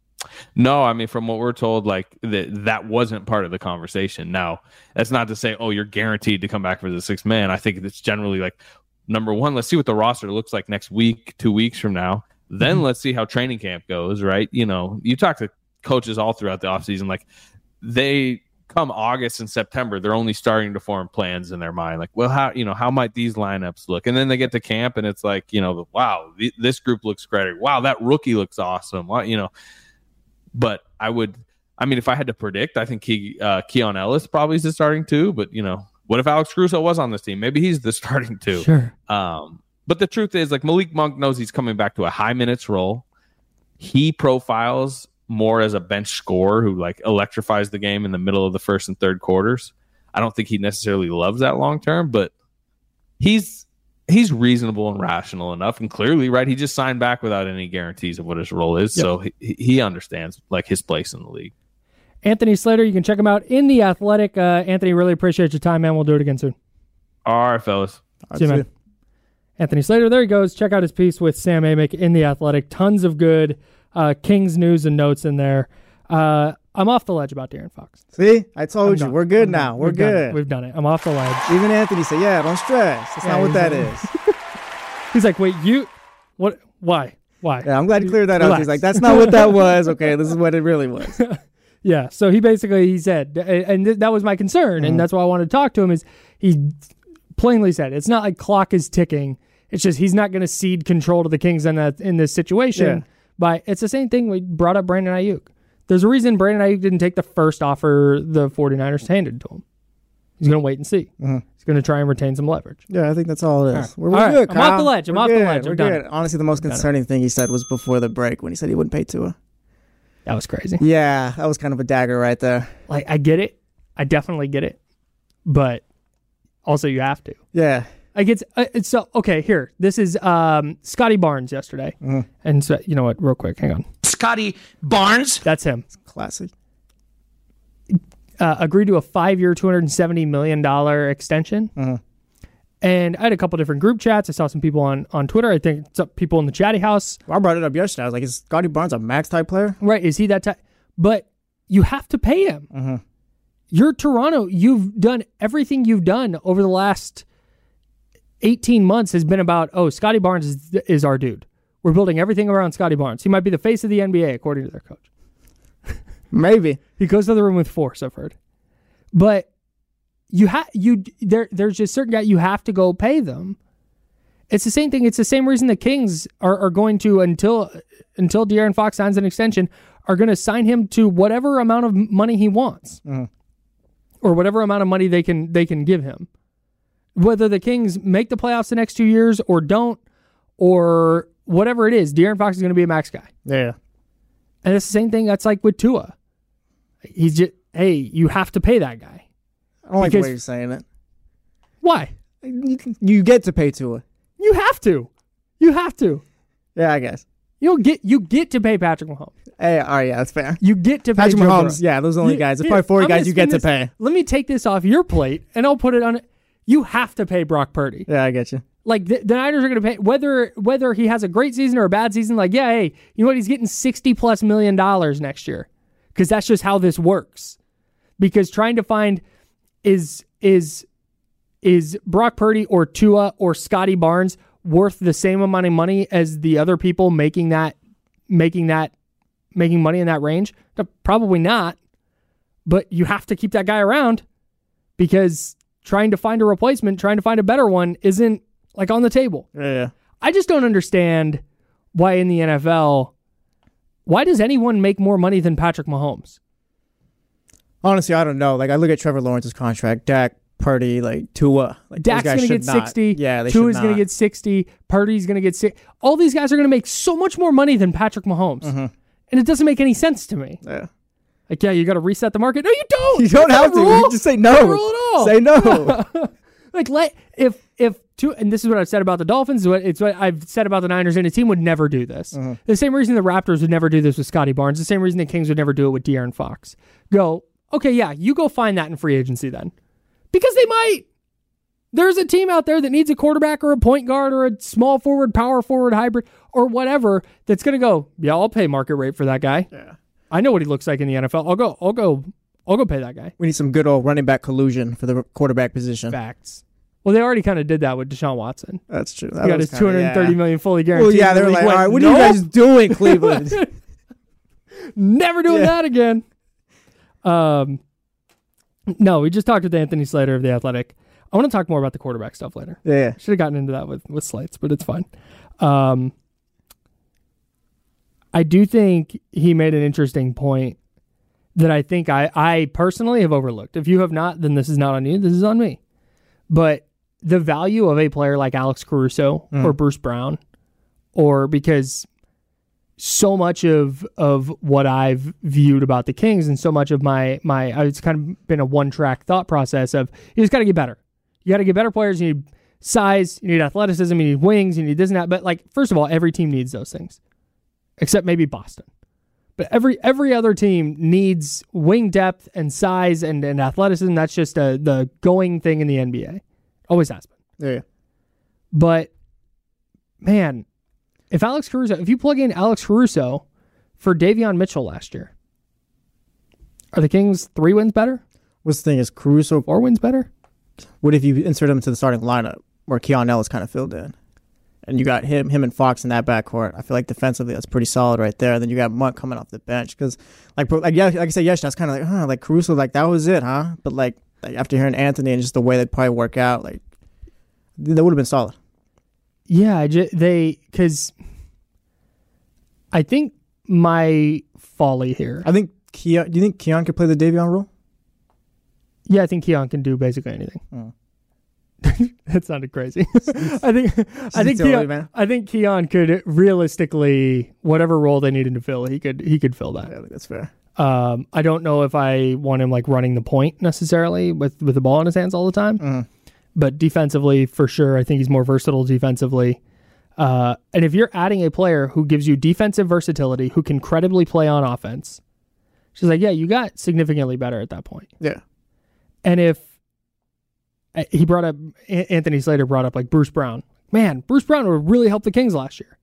No, I mean, from what we're told, that wasn't part of the conversation. Now, that's not to say, you're guaranteed to come back for the 6th man. I think it's generally number one, let's see what the roster looks like next week, 2 weeks from now. Then let's see how training camp goes, right? You talk to coaches all throughout the offseason, they come August and September, they're only starting to form plans in their mind. How might these lineups look? And then they get to camp and it's wow, this group looks great. Wow, that rookie looks awesome. But if I had to predict, I think Keon Ellis probably is the starting 2. But, what if Alex Caruso was on this team? Maybe he's the starting 2. Sure. But the truth is, Malik Monk knows he's coming back to a high minutes role. He profiles more as a bench scorer who electrifies the game in the middle of the 1st and 3rd quarters. I don't think he necessarily loves that long term, but he's reasonable and rational enough, and clearly, right, he just signed back without any guarantees of what his role is. Yep. So he understands his place in the league. Anthony Slater, you can check him out in The Athletic. Anthony, really appreciate your time, man. We'll do it again soon. All right, fellas. See you, man. Anthony Slater, there he goes. Check out his piece with Sam Amick in The Athletic. Tons of good Kings news and notes in there. I'm off the ledge about De'Aaron Fox. See? I told you. We're good now. We're good. We've done it. I'm off the ledge. Even Anthony said, don't stress. That's not what that is. He's like, wait, what? Why? Yeah, I'm glad you cleared that up. He's like, that's not what that was. Okay, this is what it really was. Yeah, so he said, and that was my concern, and that's why I wanted to talk to him, is he plainly said, it's not like clock is ticking. It's just he's not going to cede control to the Kings in this situation. Yeah. But it's the same thing we brought up Brandon Ayuk. There's a reason Brandon Ayuk didn't take the first offer the 49ers handed to him. He's going to wait and see. Mm-hmm. He's going to try and retain some leverage. Yeah, I think that's all it is. All right. We're good, I'm off Kyle. the ledge. I'm We're off the good. ledge. We're I'm done. good. Honestly, the most concerning thing he said was before the break when he said he wouldn't pay Tua. That was crazy. Yeah, that was kind of a dagger right there. Like, I get it. I definitely get it. But also you have to. Yeah. Like it's so okay. Here, this is Scotty Barnes yesterday, and so you know what? Real quick, hang on. Scotty Barnes. That's him. Classic. Agreed to a 5-year, $270 million extension. And I had a couple different group chats. I saw some people on Twitter. I think some people in the chatty house. Well, I brought it up yesterday. I was like, is Scotty Barnes a max type player? Right? Is he that type? But you have to pay him. You're Toronto. You've done everything you've done over the last 18 months has been about, Scotty Barnes is our dude. We're building everything around Scotty Barnes. He might be the face of the NBA, according to their coach. Maybe. He goes to the room with force, I've heard. But there's just certain guys you have to go pay them. It's the same thing. It's the same reason the Kings are going to, until De'Aaron Fox signs an extension, are going to sign him to whatever amount of money he wants. Or whatever amount of money they can give him. Whether the Kings make the playoffs the next 2 years or don't, or whatever it is, De'Aaron Fox is going to be a max guy. Yeah. And it's the same thing that's like with Tua. He's just, hey, you have to pay that guy. I don't like the way you're saying it. Why? You get to pay Tua. You have to. You have to. Yeah, I guess. You get to pay Patrick Mahomes. Hey, all right, yeah, that's fair. You get to pay Patrick Joe Mahomes. Burrow. Yeah, those are the only guys. There's probably 4 guys you get to pay. Let me take this off your plate, and I'll put it on. You have to pay Brock Purdy. Yeah, I get you. Like the Niners are going to pay whether he has a great season or a bad season. Like, yeah, hey, you know what? He's getting $60+ million next year because that's just how this works. Because trying to find is Brock Purdy or Tua or Scotty Barnes worth the same amount of money as the other people making money in that range? No, probably not. But you have to keep that guy around because trying to find a replacement, trying to find a better one isn't like on the table. Yeah. I just don't understand why in the NFL, why does anyone make more money than Patrick Mahomes? Honestly, I don't know. Like, I look at Trevor Lawrence's contract, Dak, Purdy, like Tua. Like, Dak's going to get 60. Yeah, they Tua's should going to get 60. Purdy's going to get 60. All these guys are going to make so much more money than Patrick Mahomes. And it doesn't make any sense to me. Yeah. Like, yeah, you got to reset the market. No, you don't. You don't have to. You just say no. Not a rule at all. Say no. Like, if Tua, and this is what I've said about the Dolphins, it's what I've said about the Niners, and a team would never do this. The same reason the Raptors would never do this with Scotty Barnes, the same reason the Kings would never do it with De'Aaron Fox. Okay, yeah, you go find that in free agency then. Because they might. There's a team out there that needs a quarterback or a point guard or a small forward, power forward, hybrid, or whatever that's going to go, yeah, I'll pay market rate for that guy. Yeah. I know what he looks like in the NFL. I'll go pay that guy. We need some good old running back collusion for the quarterback position. Facts. Well, they already kind of did that with Deshaun Watson. That's true. He got his $230 million fully guaranteed. Well, yeah, they're like, all right, what are you guys doing, Cleveland? Never doing that again. No, we just talked with Anthony Slater of The Athletic. I want to talk more about the quarterback stuff later. Yeah. Should have gotten into that with Slates, but it's fine. I do think he made an interesting point that I think I personally have overlooked. If you have not, then this is not on you. This is on me. But the value of a player like Alex Caruso or Bruce Brown, or because so much of what I've viewed about the Kings and so much of my it's kind of been a one-track thought process of you just got to get better. You got to get better players. You need size, you need athleticism, you need wings, you need this and that. But like, first of all, every team needs those things, except maybe Boston. But every other team needs wing depth and size and athleticism. That's just the going thing in the NBA. Always has been. Yeah. But man, if you plug in Alex Caruso for Davion Mitchell last year, are the Kings 3 wins better? What's the thing is Caruso 4 wins better? What if you insert him into the starting lineup where Keon Ellis kind of filled in? And you got him and Fox in that backcourt. I feel like defensively that's pretty solid right there. Then you got Monk coming off the bench because, like I said yesterday, I was kind of like, like Caruso, like that was it, huh? But like after hearing Anthony and just the way they'd probably work out, like that would have been solid. Yeah, because I think my folly here. Do you think Keon could play the Davion role? Yeah, I think Keon can do basically anything. That sounded crazy. I think Keon could realistically, whatever role they need him to fill, he could fill that. Yeah, I think that's fair. I don't know if I want him like running the point necessarily with the ball in his hands all the time, but defensively for sure, I think he's more versatile defensively. And if you're adding a player who gives you defensive versatility, who can credibly play on offense, she's like, yeah, you got significantly better at that point. Yeah. And if Anthony Slater brought up like Bruce Brown. Man, Bruce Brown would really help the Kings last year.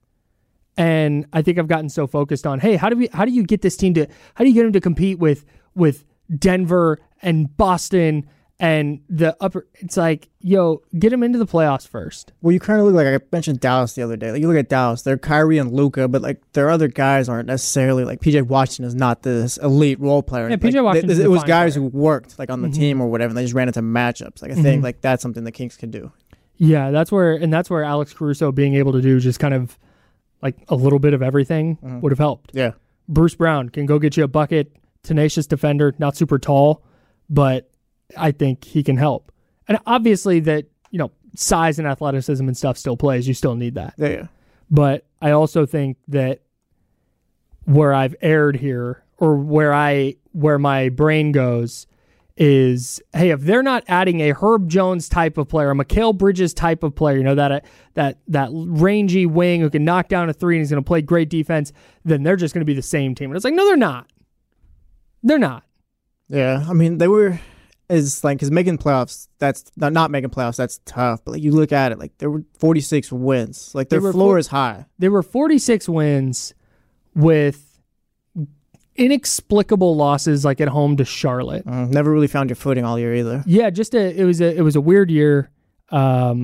And I think I've gotten so focused on, hey, how do you get this team how do you get them to compete with Denver and Boston and the upper? It's like, yo, get them into the playoffs first. Well, you kind of look like I mentioned Dallas the other day. Like you look at Dallas, they're Kyrie and Luka, but like their other guys aren't necessarily like PJ Washington is not this elite role player. Yeah, PJ Washington. It was guys who worked like on the team or whatever, and they just ran into matchups. Like I think like that's something the Kings can do. Yeah, that's where Alex Caruso being able to do just kind of like a little bit of everything would have helped. Yeah. Bruce Brown can go get you a bucket, tenacious defender, not super tall, but I think he can help. And obviously that, size and athleticism and stuff still plays. You still need that. Yeah. But I also think that where I've erred here, or where my brain goes, is, hey, if they're not adding a Herb Jones type of player, a Mikal Bridges type of player, that rangy wing who can knock down a three and he's going to play great defense, then they're just going to be the same team. And it's like, no, they're not. They're not. Yeah, I mean, they were. Is like, because making playoffs, that's not making playoffs, that's tough. But like, you look at it, like there were 46 wins. Like their floor is high. There were 46 wins with inexplicable losses, like at home to Charlotte. Never really found your footing all year either. Yeah, it was a weird year. But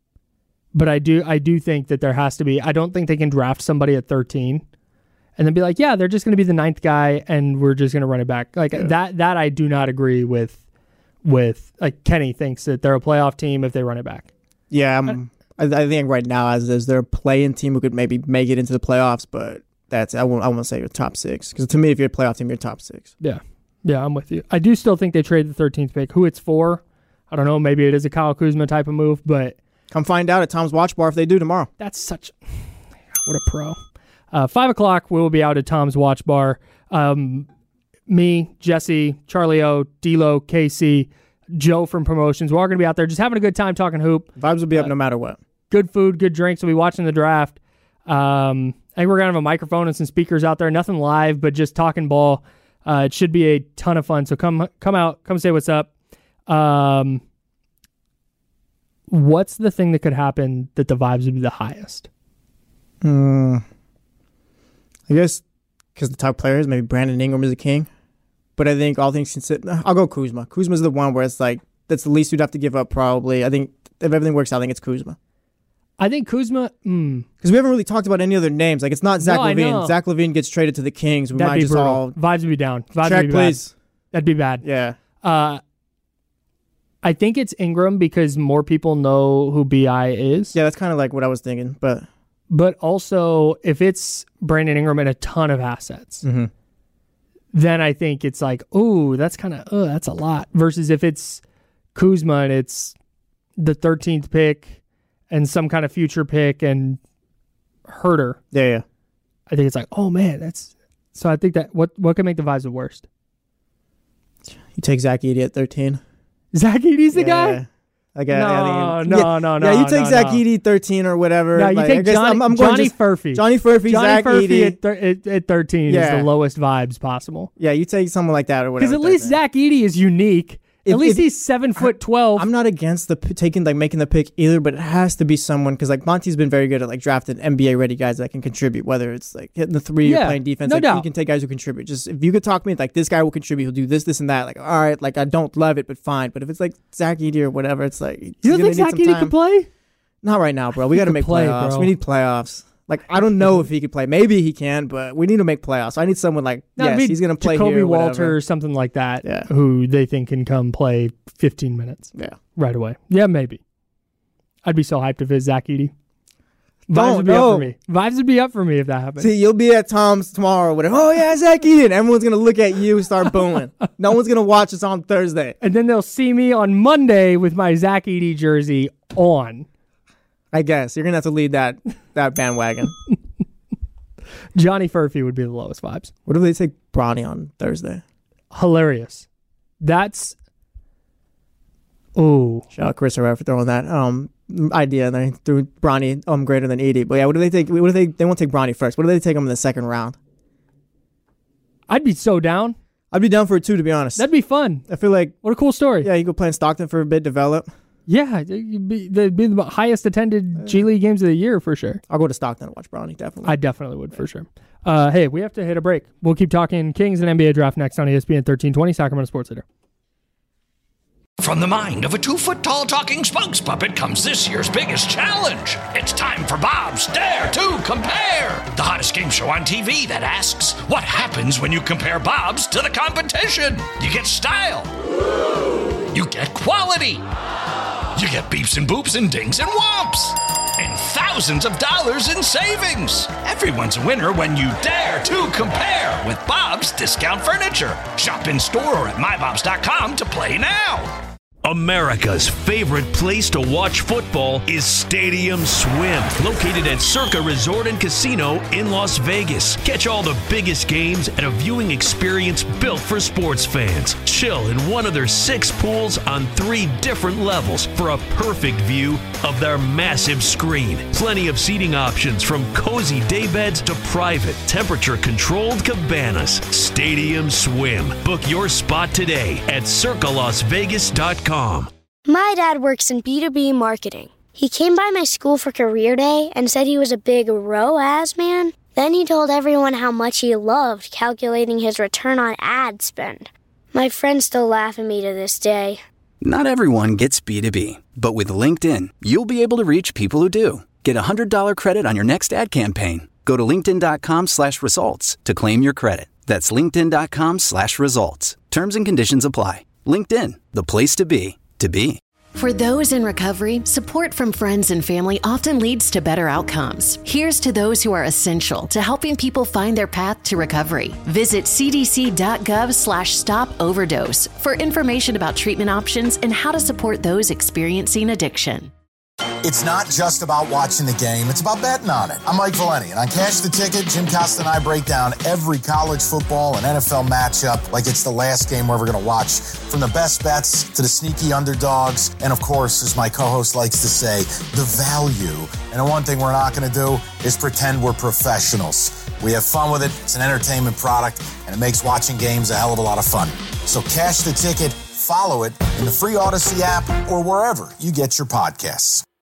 I do think that there has to be. I don't think they can draft somebody at 13 and then be like, yeah, they're just going to be the 9th guy and we're just going to run it back. Like that I do not agree with like Kenny thinks that they're a playoff team if they run it back. Yeah, I think right now as they're a play-in team who could maybe make it into the playoffs, but I won't say you're top 6, because to me, if you're a playoff team, you're top 6. Yeah, I'm with you. I do still think they trade the 13th pick. Who it's for, I don't know. Maybe it is a Kyle Kuzma type of move, but come find out at Tom's Watch Bar if they do tomorrow. That's such what a pro. 5 o'clock, we will be out at Tom's Watch Bar. Me, Jesse, Charlie O, D'Lo, KC, Joe from Promotions. We're all going to be out there just having a good time talking hoop. Vibes will be up no matter what. Good food, good drinks. We'll be watching the draft. I think we're going to have a microphone and some speakers out there. Nothing live, but just talking ball. It should be a ton of fun. So come out, come say what's up. What's the thing that could happen that the vibes would be the highest? I guess because the top players, maybe Brandon Ingram is a king. But I think all things considered, I'll go Kuzma. Kuzma's the one where it's like, that's the least you'd have to give up probably. I think if everything works out, I think it's Kuzma. I think Kuzma, because we haven't really talked about any other names. Like, it's not Zach LaVine. Zach LaVine gets traded to the Kings. That'd be brutal. Vibes would be down. Check, please. That'd be bad. Yeah. I think it's Ingram because more people know who BI is. Yeah, that's kind of like what I was thinking. But also, if it's Brandon Ingram and a ton of assets, then I think it's like, ooh, that's that's a lot. Versus if it's Kuzma and it's the 13th pick and some kind of future pick and Herter. Yeah. I think it's like, oh man, that's. So I think that what could make the vibes the worst? You take Zach Edey at 13. Zach Edey's the guy? No. Yeah, you take Zach Edey 13 or whatever. No, you take Johnny Furphy. Johnny Furphy, Zach Edey. At 13 is the lowest vibes possible. Yeah, you take someone like that or whatever. Because at least Zach Edey is unique. At least he's 7'12". I'm not against making the pick either, but it has to be someone, because like Monty's been very good at like drafting NBA ready guys that can contribute, whether it's like hitting the three or playing defense. No doubt. You can take guys who contribute. Just if you could talk me like this guy will contribute, he'll do this, and that. Like, all right, like I don't love it, but fine. But if it's like Zach Edey or whatever, it's like you don't think Zach Edey can play? Not right now, bro. We got to make playoffs. Bro. We need playoffs. Like, I don't know if he could play. Maybe he can, but we need to make playoffs. I need someone like, he's going to play Jacoby here. Walter or something like that, who they think can come play 15 minutes right away. Yeah, maybe. I'd be so hyped if it's Zach Edey. Vibes would be up for me. Vibes would be up for me if that happened. See, you'll be at Tom's tomorrow with, oh yeah, Zach Eden. Everyone's gonna look at you, start booing. No one's gonna watch us on Thursday. And then they'll see me on Monday with my Zach Edey jersey on. I guess you're gonna have to lead that bandwagon. Johnny Furphy would be the lowest vibes. What if they take Bronny on Thursday? Hilarious. That's shout out Chris Herrera for throwing that idea. And they threw Bronny greater than 80. But yeah, what do they take? What if they won't take Bronny first? What do they take him in the second round? I'd be so down. I'd be down for it too, to be honest. That'd be fun. I feel like what a cool story. Yeah, you go play in Stockton for a bit, develop. Yeah, they'd be the highest attended G League games of the year for sure. I'll go to Stockton and watch Bronny, definitely. I definitely would for sure. Hey, we have to hit a break. We'll keep talking Kings and NBA draft next on ESPN 1320, Sacramento Sports Leader. From the mind of a 2-foot-tall talking spokes puppet comes this year's biggest challenge. It's time for Bob's Dare to Compare, the hottest game show on TV that asks, what happens when you compare Bob's to the competition? You get style. You get quality. You get beeps and boops and dings and whomps. And thousands of dollars in savings. Everyone's a winner when you dare to compare with Bob's Discount Furniture. Shop in store or at mybobs.com to play now. America's favorite place to watch football is Stadium Swim, located at Circa Resort and Casino in Las Vegas. Catch all the biggest games at a viewing experience built for sports fans. Chill in one of their 6 pools on 3 different levels for a perfect view of their massive screen. Plenty of seating options from cozy daybeds to private, temperature-controlled cabanas. Stadium Swim. Book your spot today at circalasvegas.com. My dad works in B2B marketing. He came by my school for career day and said he was a big ROAS man. Then he told everyone how much he loved calculating his return on ad spend. My friends still laugh at me to this day. Not everyone gets B2B, but with LinkedIn, you'll be able to reach people who do. Get a $100 credit on your next ad campaign. Go to linkedin.com/results to claim your credit. That's linkedin.com/results. Terms and conditions apply. LinkedIn, the place to be, to be. For those in recovery, support from friends and family often leads to better outcomes. Here's to those who are essential to helping people find their path to recovery. Visit cdc.gov/stop-overdose for information about treatment options and how to support those experiencing addiction. It's not just about watching the game, it's about betting on it. I'm Mike Valeni, and on Cash the Ticket, Jim Costa and I break down every college football and NFL matchup like it's the last game we're ever going to watch. From the best bets to the sneaky underdogs, and of course, as my co-host likes to say, the value. And the one thing we're not going to do is pretend we're professionals. We have fun with it, it's an entertainment product, and it makes watching games a hell of a lot of fun. So Cash the Ticket, follow it in the free Odyssey app or wherever you get your podcasts.